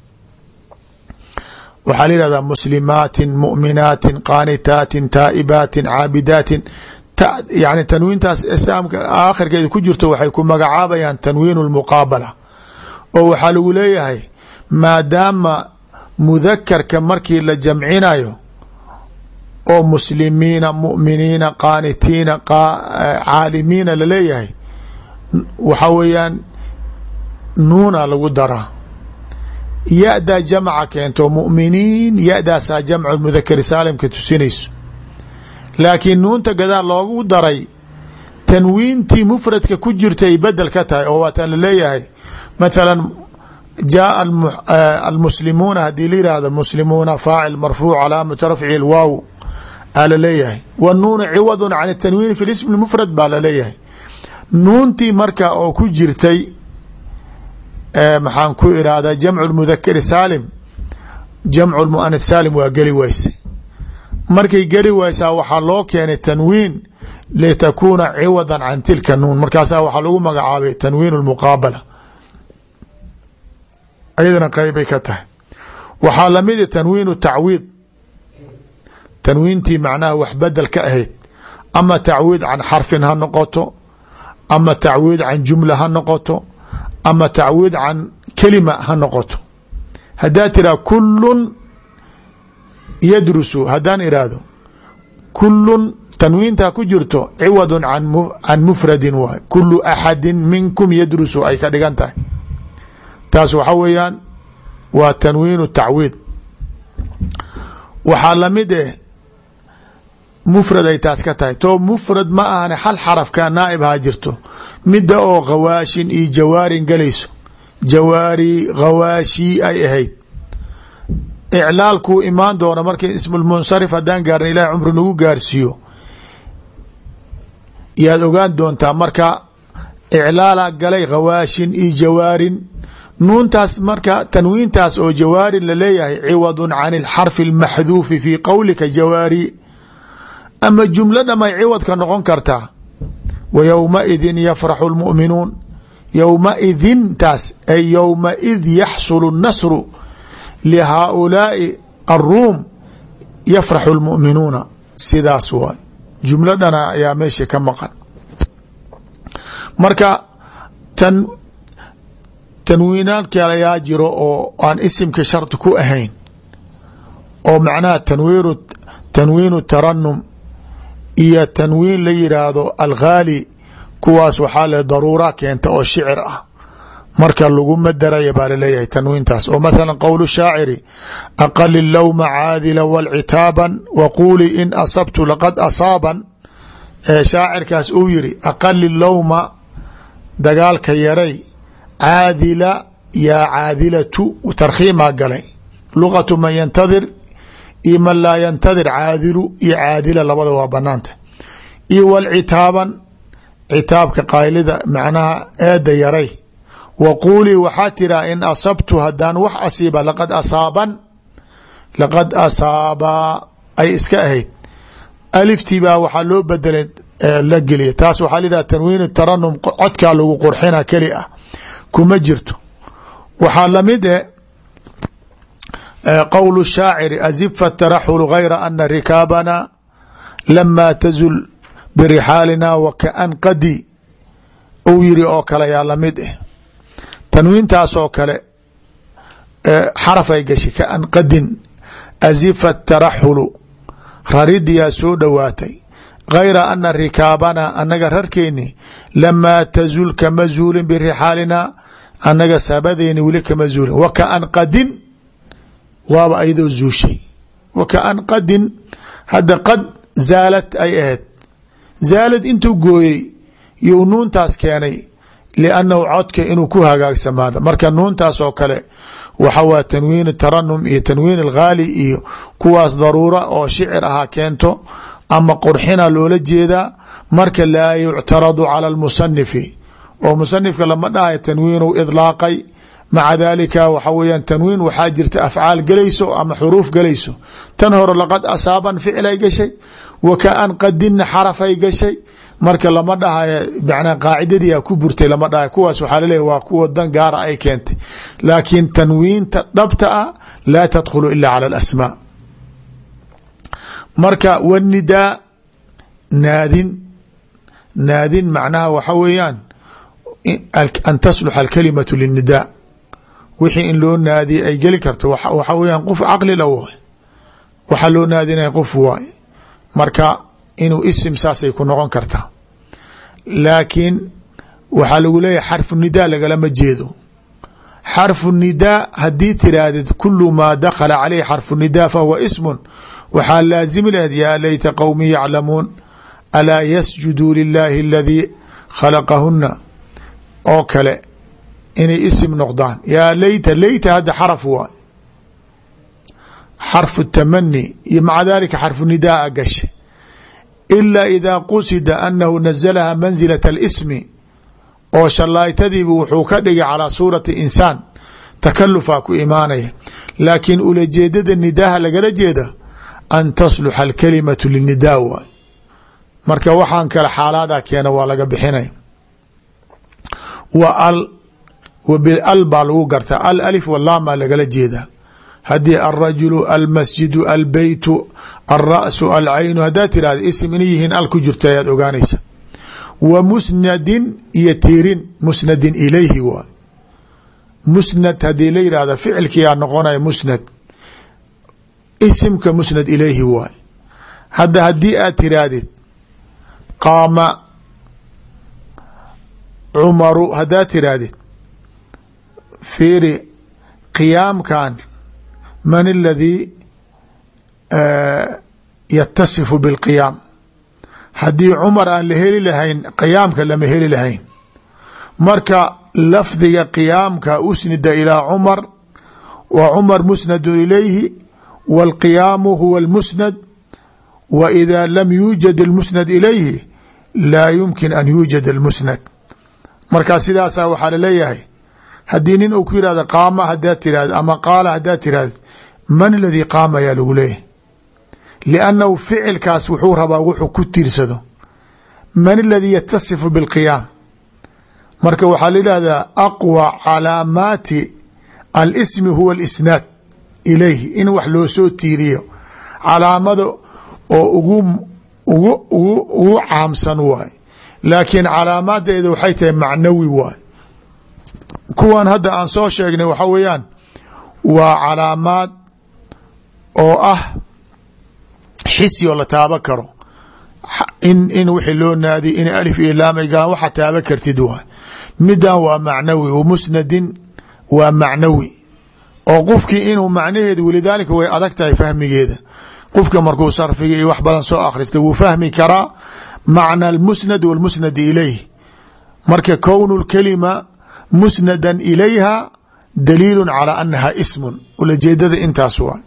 waxaa la yihahdaa muslimaatin mu'minaatin qaanitaatin taa'ibaatin caabidaatin yani tanwiintaas islaamka aakhirkeeda ku jirto waxay ku magacaabayaan tanwiin lmuqaabala oo waxaa lagu leeyahay maadaama mudakarka markii la jamcinayo oo muslimiina mu'miniina qaanitiina caalimiina laleeyahay waxa weeyaan nuuna lagu daraa ya-daa jamca keento mu'miniin ya-daasaa jamcu mudakari saalimka tusinayso laakiin nuunta gadaal loogu daray tanwiintii mufradka ku jirta ay bedel ka tahay oo waataan laleeyahay mathala jaaa almuslimuuna haddii la yihahdo muslimuuna faacil marfuuc calaamatu rafci lwaaw aa laleeyahay wanuunu ciwadu can tanwiin fi ismi mufrad baa laleeyahay. nuuntii marka oo ku jirtay maxaan ku irahdaa jamcu mudakari saalim jamcu muanath saalim waa geli wayse. markay geli waysaa waxaa loo keenay tanwiin litakuuna ciwada can tilka nuun markaasaa waxaa lagu magacaabay tanwiin lmuqaabala ayadana qeybay ka tahay. waxaa lamida tanwiin tacwiid tanwiintii macnaha wax bedel ka ahayd ama tacwiid can xarfin ha noqoto ama tacwiid can jumla ha noqoto ama tacwiid can kelima ha noqoto. haddaad tiraa kulun yadrusu haddaan iraahdo kulun tanwiintaa ku jirto ciwadu can mufradin waay kulu axadi minkum yadrusu ay ka dhigan tahay taas waxa weeyaan waa tanwiin tacwiid. waxaa lamid eh mufrad ay taas ka tahay to mufrad ma ahane hal xarafka naaib ha jirto mida oo khawaashin iyo jawaarin galayso jawaari khawaashi ay ahayd iclaalkuu imaan doona markii ismulmunsarif haddaan gaarna ilahay cumri nagu gaarsiiyo yaad ogaan doontaa marka iclaala galay ghawaashin iyo jawaarin. nuuntaas marka tanwiintaas oo jawaarin laleeyahay ciwadun can ilxarfi almaxduufi fii qowlika jawaari, ama jumlo dhamay ciwadka noqon kartaa. wa yowmaidin yafraxu lmu'minuun, yowmaidin taas ay yowmaid yaxsulu nasru lihaaulaai aruum yafraxu lmu'minuuna, sidaas waay. jumlo dhana ayaa meesha ka maqan. marka tanwiinaan kale ayaa jiro oo aan isimka shardi ku ahayn, oo macnaha tanwiinu taranum iyo tanwiin la yidhaahdo alghaali, kuwaas waxaa le daruura keenta oo shicir ah, marka laguma daraya baa laleeyahay tanwiintaas. oo mathala qowl shaaciri aqali lowma caadila walcitaaban waquuli in asabtu laqad asaaban, shaacirkaas uu yiri aqali lowma dagaalka yaray, caadila yaa caadilatu tarkhiimaa galay, luqatu man yantadir iyo man laa yantadir, caadilu iyo caadila labada waa banaanta. iyo walcitaaban citaabka qaylida macnaha eeda yaray. wa quulii waxaa tiraa in asabtu haddaan wax asiiba laqad asaaban, laqad asaabaa ay iska ahayd, aliftii baa waxaa loo bedelay la geliya, taas waxaa layidhaha tanwiin taranum, codkaa lagu qurxina keli ah kuma jirto. waxaa lamid qowl shaaciri azifa taraxulu gayra ana rikaabana lama tazul birixaalina wakaan qadi, uu yiri oo kale yaa lamid tanwiintaas oo kale xaraf ay gashay kaan qadin. azifa taraxulu raridiyaa soo dhowaatay, gayra ana rikaabana anaga rarkeeni lamaa tazul kama zuulin birixaalina anaga sabadeeni weli kama zuulin. wakaan qadin waaba ayadoo zuushay, wakaan qadin hadda qad zaalad ay ahayd, zaalad intuu gooyey you nuuntaas keenay liannahu codka inuu ku hagaagsamaado. marka nuuntaas oo kale waxa waa tanwiin taranum iyo tanwiin alghaali iyo kuwaas daruura oo shicir ahaa keento ama qurxina loola jeedaa. marka laa yuctaradu cala almusanifi, oo musanifka lama dhahayo tanwiinu idlaaqay. maca dalika waxa weeyaan tanwiin waxaa jirta afcaal gelayso ama xuruuf gelayso. tan hore laqad asaaban ficilay gashay, wakaan qadinna xarafay gashay. marka lama dhahayo macnaa qaacidadii a ku burtay lama dhahayo, kuwaas waxaa laleeyahy waa kuwa dan gaara ay keentay. laakiin tanwiinta dhabta ah laa tadkhulu ila cala alasmaa. marka wanidaa naadin macnaha waxa weeyaan an tasluxa alkalimatu linidaa, wixii in loo naadiye ay geli karto waxa weyaan qof caqli la waay, waxaa loo naadinaya qof waay. marka inuu isim saasay ku noqon kartaa, laakiin waxaa lagu leeyahay xarfu nidaa lagalama jeedo. xarfu nidaa haddii tirahdid kulu maa dakhala caleyh xarfu nidaa fahuwa ismun, waxaa laazimi laheed yaa layta qowmi yaclamuun alaa yasjuduu lilaahi aladii khalaqahuna oo kale inay isim noqdaan. yaa layta hadda xaraf waay, xarfu tamani iyo maca dalika xarfu nidaa a gashe, ilaa idaa qusida anahu nazalaha manzilat alismi, oo shallaaytadiibu wuxuu ka dhigay calaa suurati insaan, takalufaa ku imaanaya. laakiin ulajeedada nidaaha lagala jeeda an tasluxa alkalimatu linidaa waay. marka waxaan kale xaalaada keena waa laga bixinaya. wa bil baa lagu gartaa, alif walaamaa lagala jeedaa. haddii alrajulu almasjidu albeytu alra'su alcaynu haddaa tirahda isim inay yihiin al ku jirto ayaad ogaanaysa. wa musnadin iyo tiirin, musnadin ilayhi waay. musnad haddii la yidhahda ficilkiyaa noqonaya musnad, isimka musnad ilayhi waay. hadda haddii aad tirahdid qaama cumaru haddaad tirahdid fiiri qiyaamkan man aladii yatasifu bilqiyaam, haddii cumar aan la heli lahayn qiyaamka lama heli lahayn. marka lafdiga qiyaamka usnida ilaa cumar wa cumar musnadu ilayhi wاlqiyaamu huwa اlmusnad, wa ida lam yuujad اlmusnad ilayhi laa yumkin an yuujad اlmusnad. markaa sidaasa waxaa laleeyahay haddii nin uu ku yihahdo qaama hadaad tirahdo ama qaala hadaad tirahdo man aladii qaama ayaa lagu leeyahay liannahu ficilkaas wuxuu rabaa wuxuu ku tiirsado man aladii yatasifu bilqiyaam marka waxaa la yidhahdaa aqwى calaamaati alismi huwa alisnaad ilayhi in wax loo soo tiiriyo calaamada oo ugu caamsan waay laakiin calaamadeeda waxay tahay macnawi waay kuwan hadda aan soo sheegnay waxa weeyaan waa calaamaad oo ah xisi oo la taaba karo in wixii loo naadiy in alif iyo laamay galaan waxa taaba kartid waay midan waa macnawi wamusnadin waa macnawi oo qofkii inuu macnaheeda walidaalika way adag tahay fahmigeeda qofka markuu sarfiga iyo wax badan soo akhrista wuu fahmi karaa macna almusnad walmusnad ilayh marka kownu lkalima musnadan ilayha daliilu calى anaha ismun ulajeedada intaas waa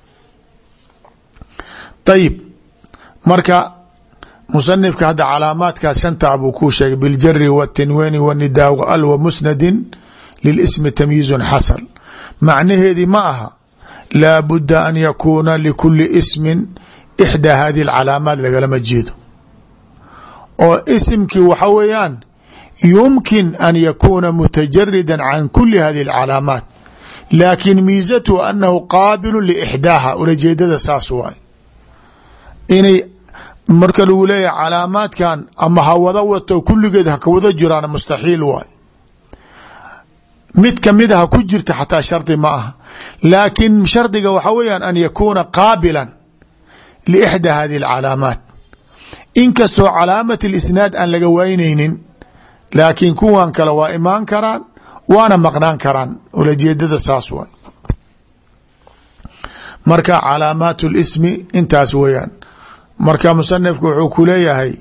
ayib marka musanifka hadda calaamaadkaas shantaa buu kuu sheegay biljari wاtinweeni wاnidaa al wamusnadin lilismi tamyiizun xasal macnaheedii ma aha laa budda an yakuuna likuli ismin ixdaa hadihi alcalaamaat lagalama jeedo oo isimkii waxa weeyaan yumkin an yakuuna mutajarida can kuli hadihi alcalaamaat laakin miizatuhu anahu qaabilu liixdaaha ulajeedada saas waay inay marka lagu leeyahay calaamaadkan ama hawada wato kulligeed ha ka wada jiraan mustaxiil waay mid kamida ha ku jirta xataa shardi ma aha laakin shardiga waxa weeyaan an yakuuna qaabila liixdaa hadihi alcalaamaat inkastoo calaamat اlisnaad aan laga waynaynin laakiin kuwan kale waa imaan karaan waana maqnaan karaan ulajeedada saas waay marka calaamaat اlismi intaas weeyaan marka musanifku wuxuu ku leeyahay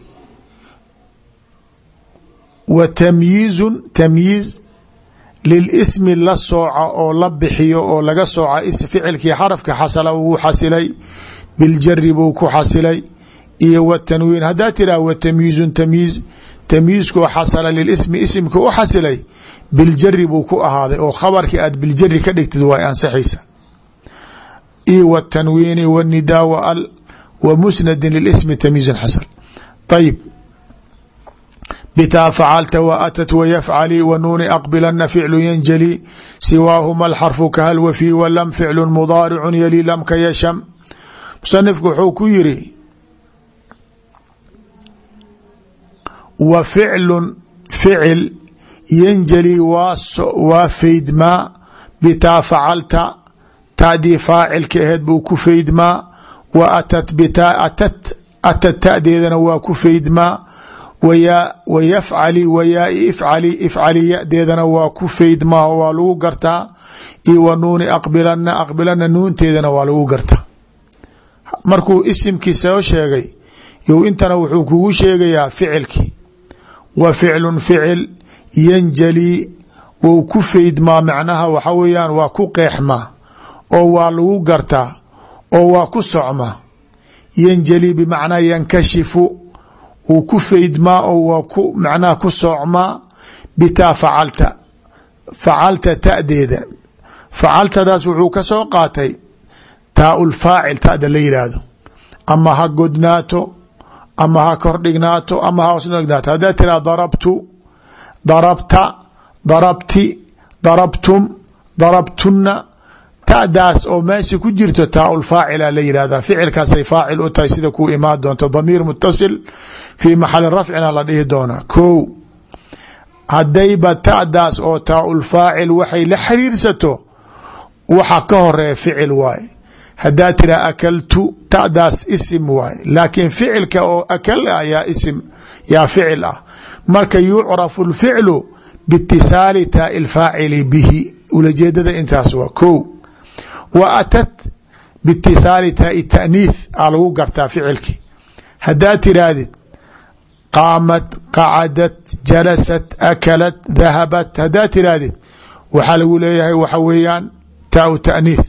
wa tamyiizun tamyiiz lilismi la sooca oo la bixiyo oo laga sooca ficilkii xarafka xasala wuu xasilay biljari buu ku xasilay iyo wtanwiin haddaa tiraha watamyiizun tamyiiz tamyiizkoo xasala lilismi isimka u xasilay biljari buu ku ahaaday oo khabarkii aad biljari ka dhigtid waa ansaxaysa iyo wtanwiini wnidaa wal ومسند للاسم تمييز حسن طيب بتا فعلت وأتت ويفعلي ونون أقبلن فعل ينجلي سواهما الحرف كهل وفي ولم فعل مضارع يلي لم كيشم مصنفك وxuu ku yiri وفعل فعل ينجلي waa faydmaa بتا فعلت taadii faacilka aheed buu ku faydmaa وأتت بتا أتت تأdeedana waa ku faydmaa ويفعلي وياai ifcali yadeedana waa ku faydmaa waa lagu gartaa io وnuuni aqbilana nuunteedana waa lagu gartaa markuu isimkii soo sheegay you intana wuxuu kugu sheegayaa ficilkii wa ficlu ficil yanjalii wou ku faydmaa macnaha waxa weeyaan waa ku qeexmaa oo waa lagu gartaa oo waa ku socma yanjali bimacnaa yankashifu wuu ku faydmaa oo waa ku macnaha ku socmaa bitaa facalta facalta ta'deeda facaltadaas wuxuu ka soo qaatay taaulfaacil ta'da la yidhaahdo ama ha godnaato ama ha kordhignaato ama ha hoosnoognaato haddaa tiraa darabtu darabta darabti darabtum darabtunna ta'daas oo meesha ku jirto taaulfaacila la yihahda ficilkaasay faacil u tahay sida kuu imaan doonto damiir mutasil fii maxali rafcina la dhihi doonaa ko haddayba ta'daas oo taaulfaacil waxay la xiriirsato waxa ka horeeya ficil waaye haddaa tiraa akaltu ta'daas isim waaye laakiin ficilka oo akal ah yaa isim yaa ficil ah marka yucrafu lficlu biitisaali taai lfaacili bihi ulajeedada intaas waa ko wa atat biitisaali taai taaniith aa lagu gartaa ficilki haddaa tiraahdid qaamat qacadat jalasat akalat dahabat haddaa tiraahdid waxaa lagu leeyahay waxa weeyaan taau taaniith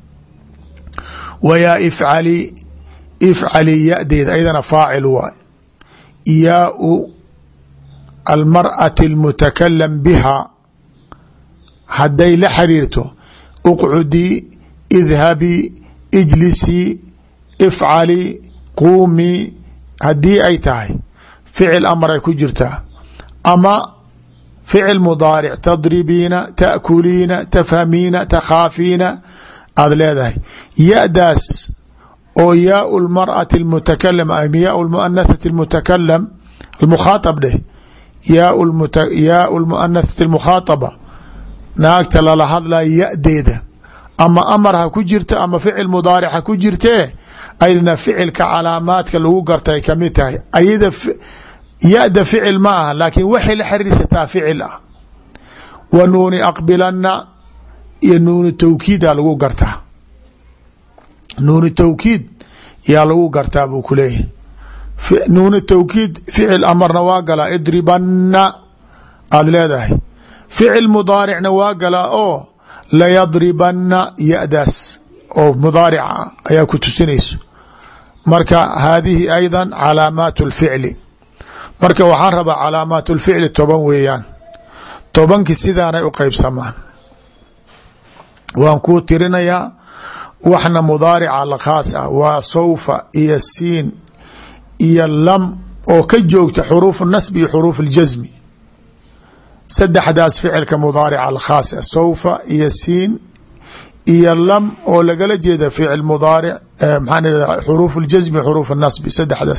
wayaa ifcali ifcali yadeed ayadana faacil waay yaau almarأati اlmutakalam biha hadday la xiriirto uqcudii idhabii ijlisii ifcalii quumii haddii ay tahay ficil amar ay ku jirtaa ama ficil mudaaric tadribiina ta'kuliina tafhamiina takhaafiina aada leedahay ya-daas oo yaau lmarأati اlmutakalam ama yaau lmuanathati اlmutakalam almukhaaab dheh yaau lmuanathati اlmukhaataba naagta lala hadlaya ya-deeda ama amar ha ku jirta ama ficil mudaaric ha ku jirtee aydna ficilka calaamaadka lagu gartay kamid tahay ayada ya-da ficil ma aha laakiin waxay la xiriirsataa ficil ah wa nuuni aqbilana iyo nuunu tawkiida lagu gartaa nuunu tawkiid yaa lagu gartaa buu ku leeyahay nuunu tawkiid ficil amarna waa galaa idribana aada leedahay ficil mudaaricna waa galaa oo layadribana ya-daas oo mudaarica ah ayaa ku tusinayso marka haadihi ayda calaamaat اlficli marka waxaan rabaa calaamaat اlficli 10 weeyaan 10ki sidaanay u qeybsamaan waan kuu tirinayaa waxna mudaarica la khaas ah waa sawfa iyo siin iyo lam oo ka joogta xuruuf nasbi iyo xuruuf اljasmi saddexdaas ficilka mudaarica alkhaas ah sawfa iyo siin iyo lam oo lagala jeeda ficil mudaaric maxaan ihahda xuruuf اljasmi xuruuf الnasbi saddexdaas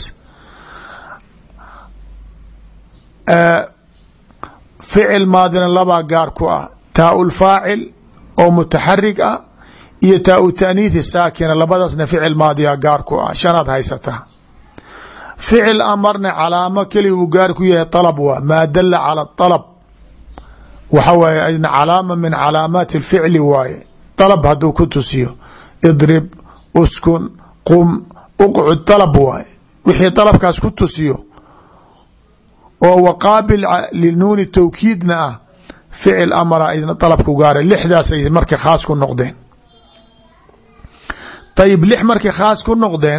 ficil maadina labaa gaar ku ah taa lfaacil oo mutaxarig ah iyo taa taaniithi saakina labadaasna ficil maadiga gaar ku ah shanaad haysataa ficil amarna calaamo keliga uu gaar ku yahay طalb waa maa dala calى طalb waxa waaye ayna calaama min calaamaati اlficli waaye طalb hadduu ku tusiyo idrib uskun qum uqcud طalb waaye wixii طalbkaas ku tusiyo oo waqaabil linuuni tawkiidna ah ficil amara idna طalbku gaara lixdaas ay marka khaas ku noqdeen ayib lix markay khaas ku noqdeen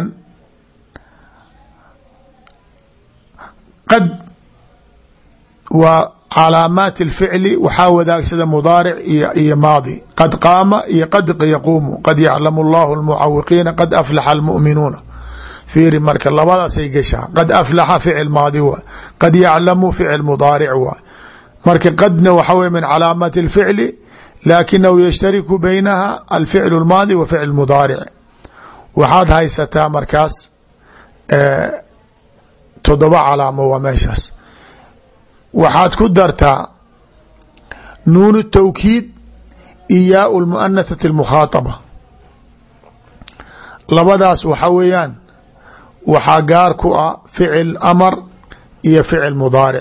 qad waa calaamaat اlficli waxaa wadaagsada mudaaric iyo maadi qad qaama iyo qad yaquumu qad yaclamu اllahu اlmucawiqiina qad aflaxa اlmu'minuuna fiiri marka labadaasay gashaa qad aflaxa ficil maadi waa qad yaclamu ficil mudaaric waa marka qadna waxa wey min calaamaati اlficli laakinahu yashtariku baynaha alficl اlmaadi wa ficl mudaaric waxaad haysataa markaas 7 calaamo waa meeshaas waxaad ku dartaa nuun tawkiid iyo yaau lmuanathati اlmukhaaطaba labadaas waxa weeyaan waxaa gaar ku ah ficil amar iyo ficil mudaaric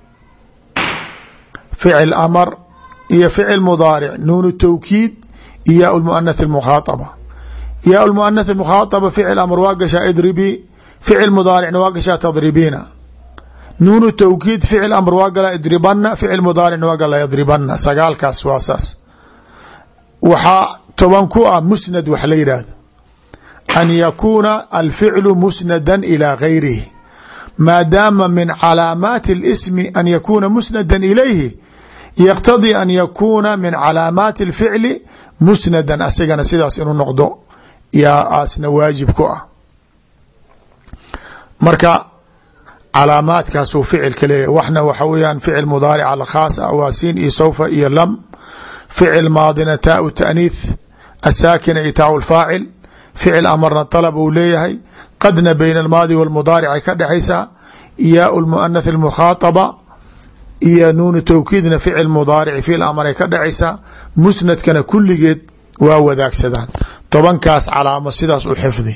ficil amar iyo ficil mudaaric nuun tawkiid iyo yaau lmuanath اlmukhaaطaba yaau lmuanath اlmukhaaطaba ficil amar waa gashaa idribii ficil mudaaricna waa gashaa tadribiina nuunu tawkiid ficil amr waa gala idribana ficil mudaaricna waa gala yadribana sagaalkaas waa saas waxaa 10 ku ah musnad wax la yidhaahdo an yakuuna alficlu musnada ilى gayrihi maadaama min calaamaati اlismi an yakuuna musnada ilayhi yaqtadii an yakuuna min calaamaati اlficli musnadan asigana sidaas inuu noqdo yaa aasna waajib ku ah marka calaamaadkaasuu ficilka leeyahy waxna waxa weyaan ficil mudaaric al khaas ah waa siin iyo sawfa iyo lam ficil maadina taau taaniith asaakina iyo taau lfaacil ficil amarna طalb uu leeyahay qadna bayna almaadi walmudaaric ay ka dhexaysaa yaau lmuanath اlmukhaaطaba iyo nuunu tawkiidna ficil mudaarici ficil amar ay ka dhexaysaa musnadkana kulligeed waa wadaagsadaan 10kaas calaamo sidaas u xifdi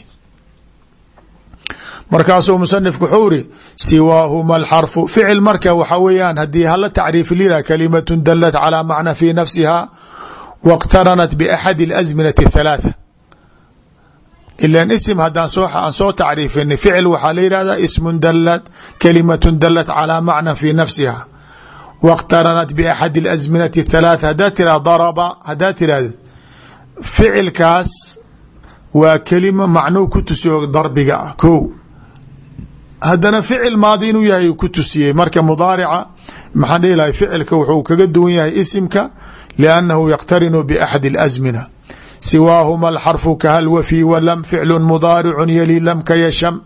markaasuu musanifku wuxuu iri siwaahuma alxarfu ficil marka waxa weeyaan haddii hala tacriifi lilah kalimatu dalat calى macna fi nafsiha wاqtaranat baxadi اlasminati الثalaaثa ilan ism haddaan soo tacriifinay ficil waxaa la yihahdaa ismu dalat kalimatu dalat calى macna fi nafsiha wاqtaranat baxadi اlasminati الثalaaثa hadaa tira daraba hadaa tirahd ficilkaas waa kelima macnuu ku tusiyo darbiga ah ko haddana ficil maadi inuu yahay ku tusiyey marka mudaarica maxaan dhihi lahay ficilka wuxuu kaga duwan yahay isimka liannahu yaqtarinu biaxadi اlasmina siwaahuma alxarfu kahal wafii walam ficlu mudaaricun yali lam ka yasham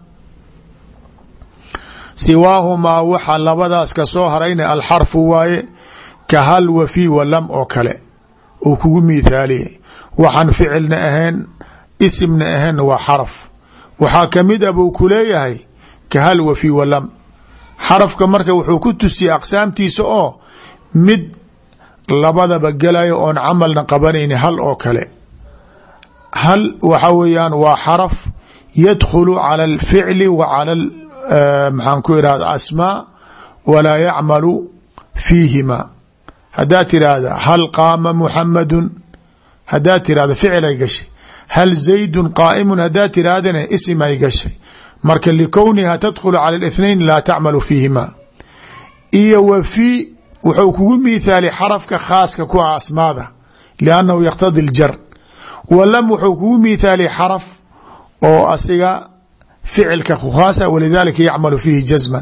siwaahumaa waxa labadaas ka soo harayna alxarfu waaye kahal wafii walam oo kale uu kugu miithaaliyay waxaan ficilna ahayn isimna ahaynna waa xaraf waxaa kamid a buu ku leeyahay kahal wafii walam xarafka marka wuxuu ku tusiyey aqsaamtiisa oo mid labadaba gelayo oon camalna qabanayni hal oo kale hal waxa weeyaan waa xaraf yadkhulu cala alficli wa cala maxaan ku irahda asmaa walaa yacmalu fiihima haddaad tiraahda hal qaama muxamadun haddaad tirahda ficil ay gashay hal zaydun qaa'imun haddaad tirahdana isim ay gashay marka likowniha tadkhulu cala الاثnain laa tacmalu fiihima iyo wa fii wuxuu kugu miithaalay xarafka khaaska ku ah asmaada liannahu yaqtadi اljar walam wuxuu kugu miithaalay xaraf oo asiga ficilka khaasa walidalika yacmalu fiihi jazman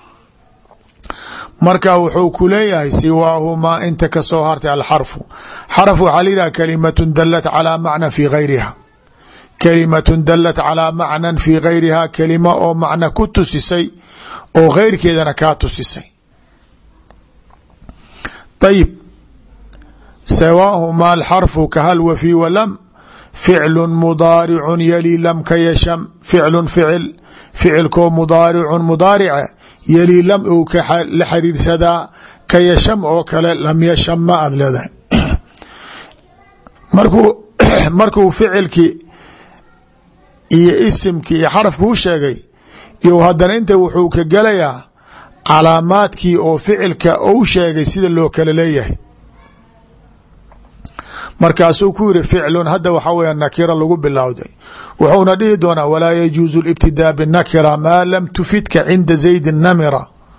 marka wuxuu ku leeyahay siwaahumaa inta ka soo hartay alxarfu xarf waxaa layidhaha kalimatun dalat calaa macna fi gayriha kalimatun dalat calaa macnan fii gayriha kelima oo macna ku tusisay oo geyrkeedana kaa tusisay ayib siwaahumaa alxarfu kahal wafii walam ficlu mudaaricun yali lam ka yasham ficlun ficil ficilkoo mudaaricun mudaarice yali lam ou la xiriirsadaa ka yasham oo kale lam yasham ma aad leedahay markuu ficilkii iyo isimkii iyo xarafku u sheegay iyo haddana inta wuxuu ka gelayaa calaamaadkii oo ficilka ou sheegay sida loo kala leeyahay markaasuu ku yiri ficlun hadda waxaa weya nakira lagu bilowday wuxuuna dhihi doonaa walaa yajuuzu اlاbtidaa bالnakira maa lam tufidka cinda zayd namira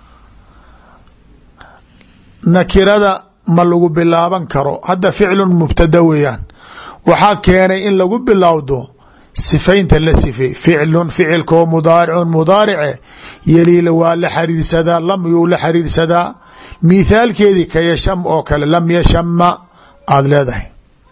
nakirada ma lagu bilaaban karo hadda ficlun mubtada weeyaan waxaa keenay in lagu bilowdo sifaynta la sifay ficlun ficilkoo mudaaricun mudaarice yaliila waa la xariirsadaa lam yuu la xariirsadaa mithaalkeedii ka yasham oo kale lam yashama aada leedahay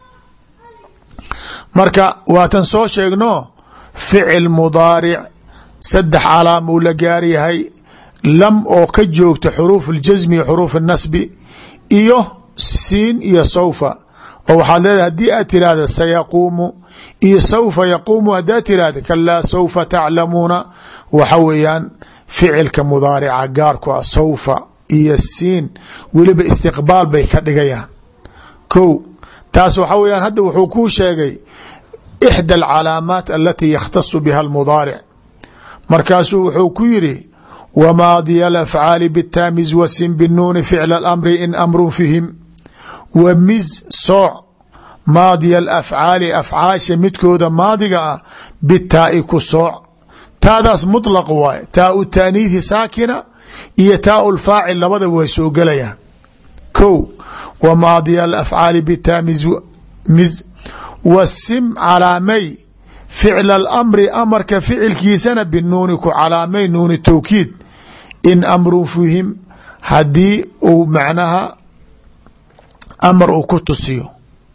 marka waatan soo sheegno ficil mudaaric saddex calaam uu la gaar yahay lam oo ka joogta xuruuf اljasmi iyo xuruuf الnasbi iyo siin iyo sawfa oo waxaad leedahay haddii aad tirahda sayaquumu iyo sawfa yaquumu haddaad tirahda kalaa sawfa taclamuuna waxa weeyaan ficilka mudaarica gaarku ah sawfa iyo siin weliba istiqbaal bay ka dhigayaan ko taas waxa weyaan hadda wuxuu kuu sheegay ixdى alcalaamaat alati yakhtasu biha almudaaric markaasuu wuxuu ku yiri wmaadiya alafcaali bitaamiz wasin binuuni ficla alamri in amrun fihim wa miz sooc maadiya alafcaali afcaasha midkooda maadiga ah bitaa'i ku sooc taadaas muطlaq waaye taau taaniihi saakina iyo taau lfaacil labadaba way soo gelayaan ko wmaadiya alafcaali bitaamiz miz wasim calaamay ficla alamri amarka ficilkiisana binuuni ku calaamay nuuni towkiid in amrun fihim haddii uu macnaha amar uu ku tusiyo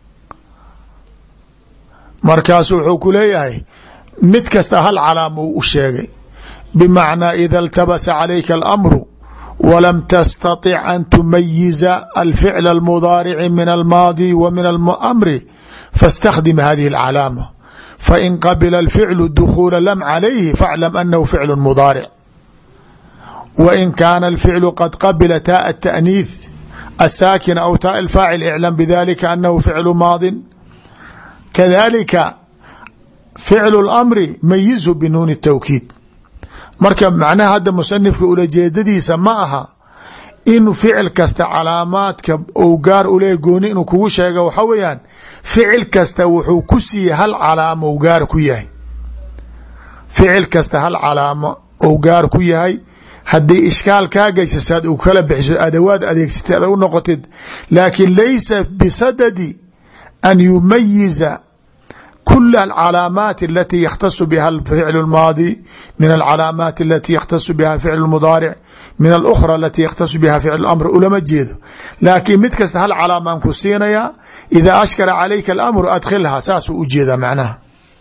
markaasu wuxuu ku leeyahay mid kasta hal calaam uu u sheegay bimacnaa ida اltabasa calayka alamru walam tastaطic an tumayiza alficla almudaarici min almaadi wa min almri faاstakhdim hadihi اlcalaama fain qabila alficlu dukhuula lam calayhi faaclam anahu ficlu mudaaric wain kaana alficlu qad qabila taa الtaأniiث aلsaakina aw taa اlfaacil iclam bidalika anahu ficlu maadin kadalika ficlu اlamri mayizhu binuuni الtawkiid marka macnaha hadda musanifka ulajeedadiisa ma aha in ficil kasta calaamaadka ou gaar uleeya gooni inuu kugu sheega waxa weeyaan ficil kasta wuxuu ku siiyey hal calaamo ou gaar ku yahay ficil kasta hal calaamo ou gaar ku yahay haddii ishkaal kaa gasha saad u kala bixiso adawaad adeegsatay ada u noqotid laakiin laysa bisadadi an yumayiza ku كل العلامات التي يختص بها الفعل الماضي من العلامات التي يختص بها الفعل المضارع من الأخرى التي يختص بها فعل الأمر ulama jeedo laakiin mid kasta hal calaamaan ku siinaya إذا أشكل عليك الأمر أدخلها saasuu ujeeda macnaha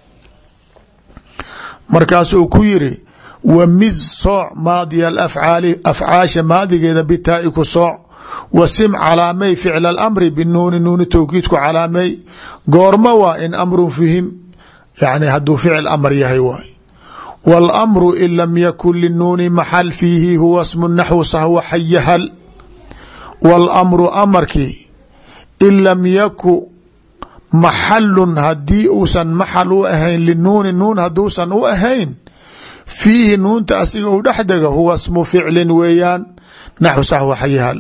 markaasuu ku yiri wmiz sooc maadiya alafcaali afcaasha maadigeeda bitaa'i ku sooc wasim calaamay ficla alamri binuuni nuuni towkiidku calaamay goorma waa in amrun fihim yani hadduu ficil amr yahay waay walamru in lam yakun linuuni maxal fiihi huwa smu naxwu sahwa xayahal walamru amarkii in lam yaku maxalun haddii uusan maxal u ahayn linuuni nuun hadduusan u ahayn fiihi nuunta asiga u dhex dega huwa smu ficlin weeyaan naxwu sahwa xayahal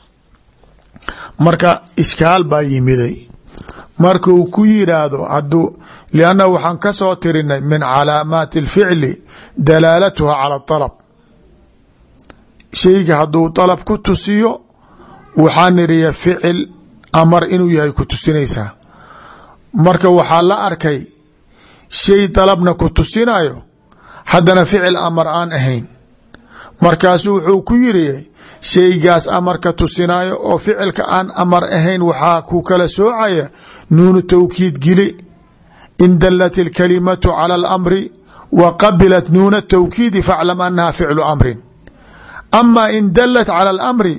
marka ishkaal baa yimiday marka uu ku yiraahdo haduu lianna waxaan ka soo tirinay min calaamaati alficli dalaalatuha cala alab shayga hadduu dalab ku tusiyo waxaa niriya ficil amar inuu yahay ku tusinaysaa marka waxaa la arkay shay dalabna ku tusinayo haddana ficil amar aan ahayn markaasuu wuxuu ku yiri shaygaas amarka tusinayo oo ficilka aan amar ahayn waxaa ku kala soocaya nuunu towkiid gili in dalat اlkalimatu calى اlamri wa qabilat nuuna towkiidi faclam anaha ficlu amrin ama in dalat calى اlamri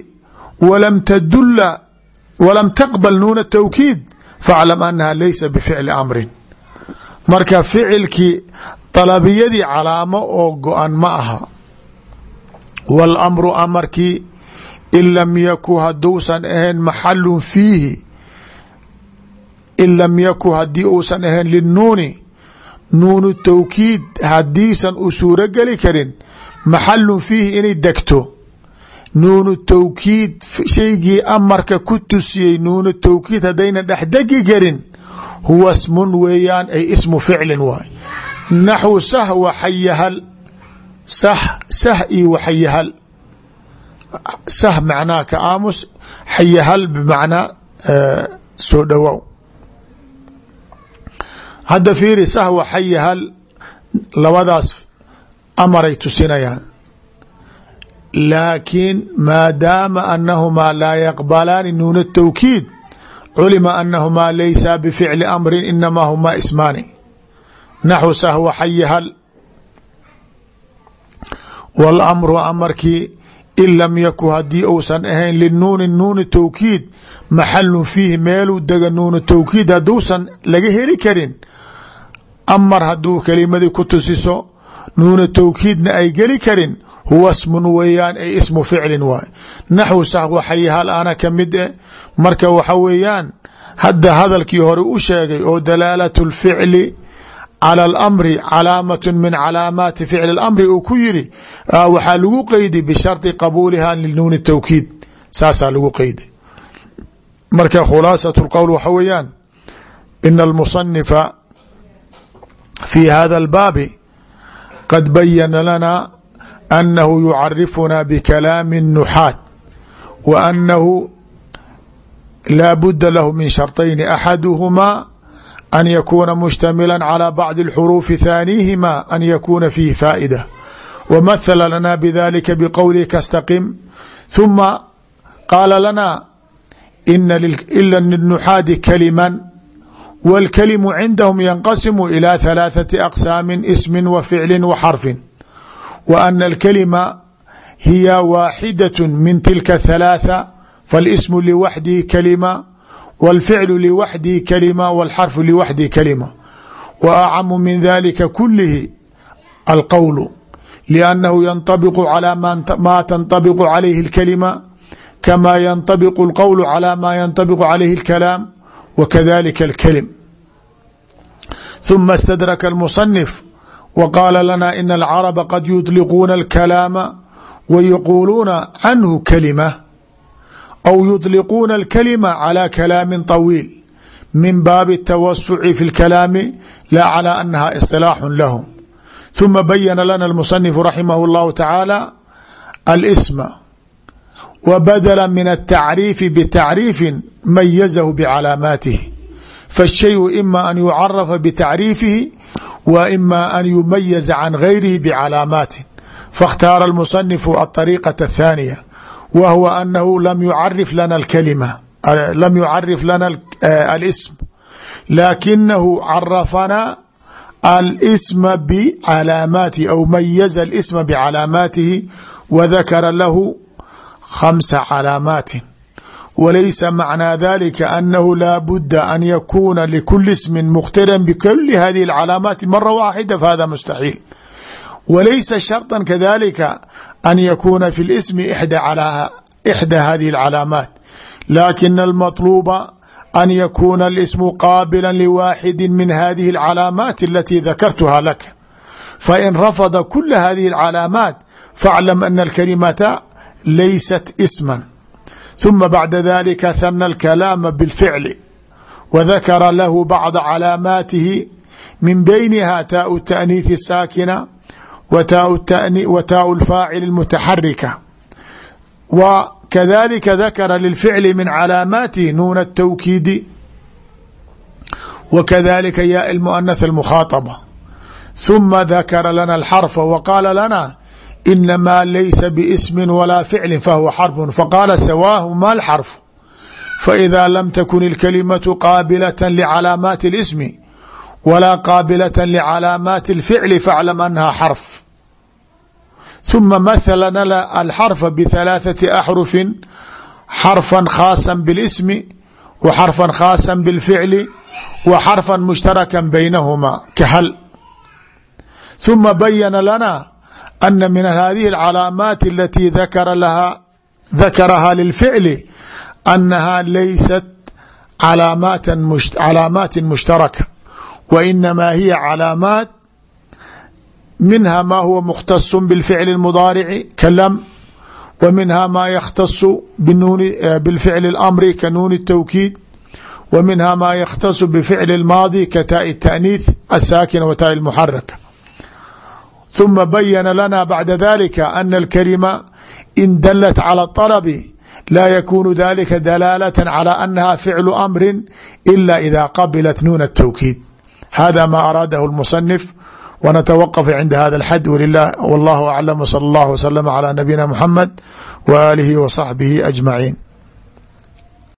walam taqbal nuuna towkiid faclam anaha laysa bificli amrin marka ficilkii dalabiyadii calaamo oo go-an ma aha walamru amarkii in lam yaku haduusan ahayn maxalun fiihi in lam yaku haddii uusan ahayn linuuni nuunu towkiid haddiisan u suuro geli karin maxalun fiihi inay degto nuunu towkiid shaygii amarka ku tusiyey nuunu towkiid haddayna dhexdegi karin huwa smun weeyaan ay ismu ficlin waay naxwu sahwa xayahal sah io waxayahal sah macnaha ka aamus xayahal bimacnaa soo dhowow hadda fiiri sahwa xayahal labadaas amaray tusinayaan laakiin maadaama anahumaa laa yaqbalaani nuuna towkiid culima anahumaa laysa bificli amrin inamaa humaa ismaani naxwu sahwa xayahal walamru amarkii in lam yaku haddii uusan ahayn linuuni nuuni towkiid maxalun fiihi meeluu dega nuunu towkiid hadduusan laga heli karin amar hadduu kelimadii ku tusiso nuuna towkiidna ay geli karin huwa smun weeyaan ay ismu ficlin waay naxwu sahwa xayahal ana ka mid eh marka waxa weeyaan hadda hadalkii hore u sheegay oo dalaalatu lficli calى اlamri calaamaة min calaamaati ficli اlamri uu ku yiri waxaa lagu qeydi bisharطi qabuuliha linuuni towkiid saasaa lagu qeydi marka khulaasaة اqowl waxa weeyaan ina اlmusanifa fi hada اlbaabi qad bayana lana anahu yucarifuna bikalaami الnuxaat wa anahu laa buda lahu min sharطayni axaduhmaa أن يكون مشتملا على بعض الحروف ثانيهما أن يكون فيه فائدة ومثل لنا بذلك بقوله كاستقم ثم قال لنا إن للنحاة كلما والكلم عندهم ينقسم إلى 3 أقسام اسم وفعل وحرف وأن الكلمة هي واحدة من تلك 3 فالاسم لوحده كلمة والفعل لوحده كلمة والحرف لوحده كلمة وأعم من ذلك كله القول لأنه ينطبق على ما تنطبق عليه الكلمة كما ينطبق القول على ما ينطبق عليه الكلام وكذلك الكلم ثم استدرك المصنف وقال لنا إن العرب قد يطلقون الكلام ويقولون عنه كلمة أو يطلقون الكلمة على كلام طويل من باب التوسع في الكلام لا على أنها اصطلاح لهم ثم بين لنا المصنف رحمه الله تعالى الاسم وبدلا من التعريف بتعريف ميزه بعلاماته فالشhayء إma أن يucرفa بتacriifihi وإma أن يميز عن غيره بعلاamاaت فاkhتاaر المصنف الطريقة الثانية وهو أنه لم يعرف لنا الكلمة لم يعرف لنا الاسم لكنه عرفنا الاسم بعلاamاaته أو ميز الاسم بعلاamاaته وذكر له 5 علاamاaت وليس معنى ذلك أنه لا بد أن يكون لكل اسم مقترن بكل هذه العلاamاaت مرة واحدة فهذا مستحيل وليس شرطا كذلك أن يكون في الاسم إحدى هذه العلاamاaت لكن المطلوب أن يكون الاسم قابلا لواحد من هذه العلاamاaت التي ذكرتها لك فإن رفض كل هذه العلاamاaت فاعلم أن الكلمة ليست اسما ثم بعد ذلك ثنى الكلام بالفعل وذكر له بعض علاamاaته من بينها تاء التأنيث الساكنة وتاء الفاعل المتحركة وكذلك ذكر للفعل من علاamاaته نون التوكيد وكذلك ياء المؤنث المخاطبة ثم ذكر لنا الحرف وقال لنا إنما ليس باسم ولا فعل فهو حرف فقال سواهما الحرف فإذا لم تكن الكلمة قابلة لعلاamاaت الاسم ولا قابلة لعلاamاaت الفعل فاعلم أنها حرف ثم مثل لنا الحرف ب3 أحرف حرفا خاصا بالاسم وحرفا خاصا بالفعل وحرفا مشتركا بينهما كهل ثم بين لنا أن من هذه العلاamاaت التي ذكرها للفعل أنها ليست علاamاaت مشتركة وإنما هي علاamاaت منها ما هو مختص بالفعل المضارع كلم ومنها ما يختص بالفعل الأمر كنون التوكيد ومنها ما يختص بفعل الماضي كتاء التأنيث الساكنة وتاء المحركة ثم بين لنا بعد ذلك أن الكلمة إن دلت على الطلب لا يكون ذلك دلالة على أنها فعل أمر إلا إذا قبلت نون التوكيد هذا ما أراده المصنف ونتوقف عند هذا الحد والله أعلم وصلى الله وسلم على نبينا محمد وآله وصحبه أجمعين.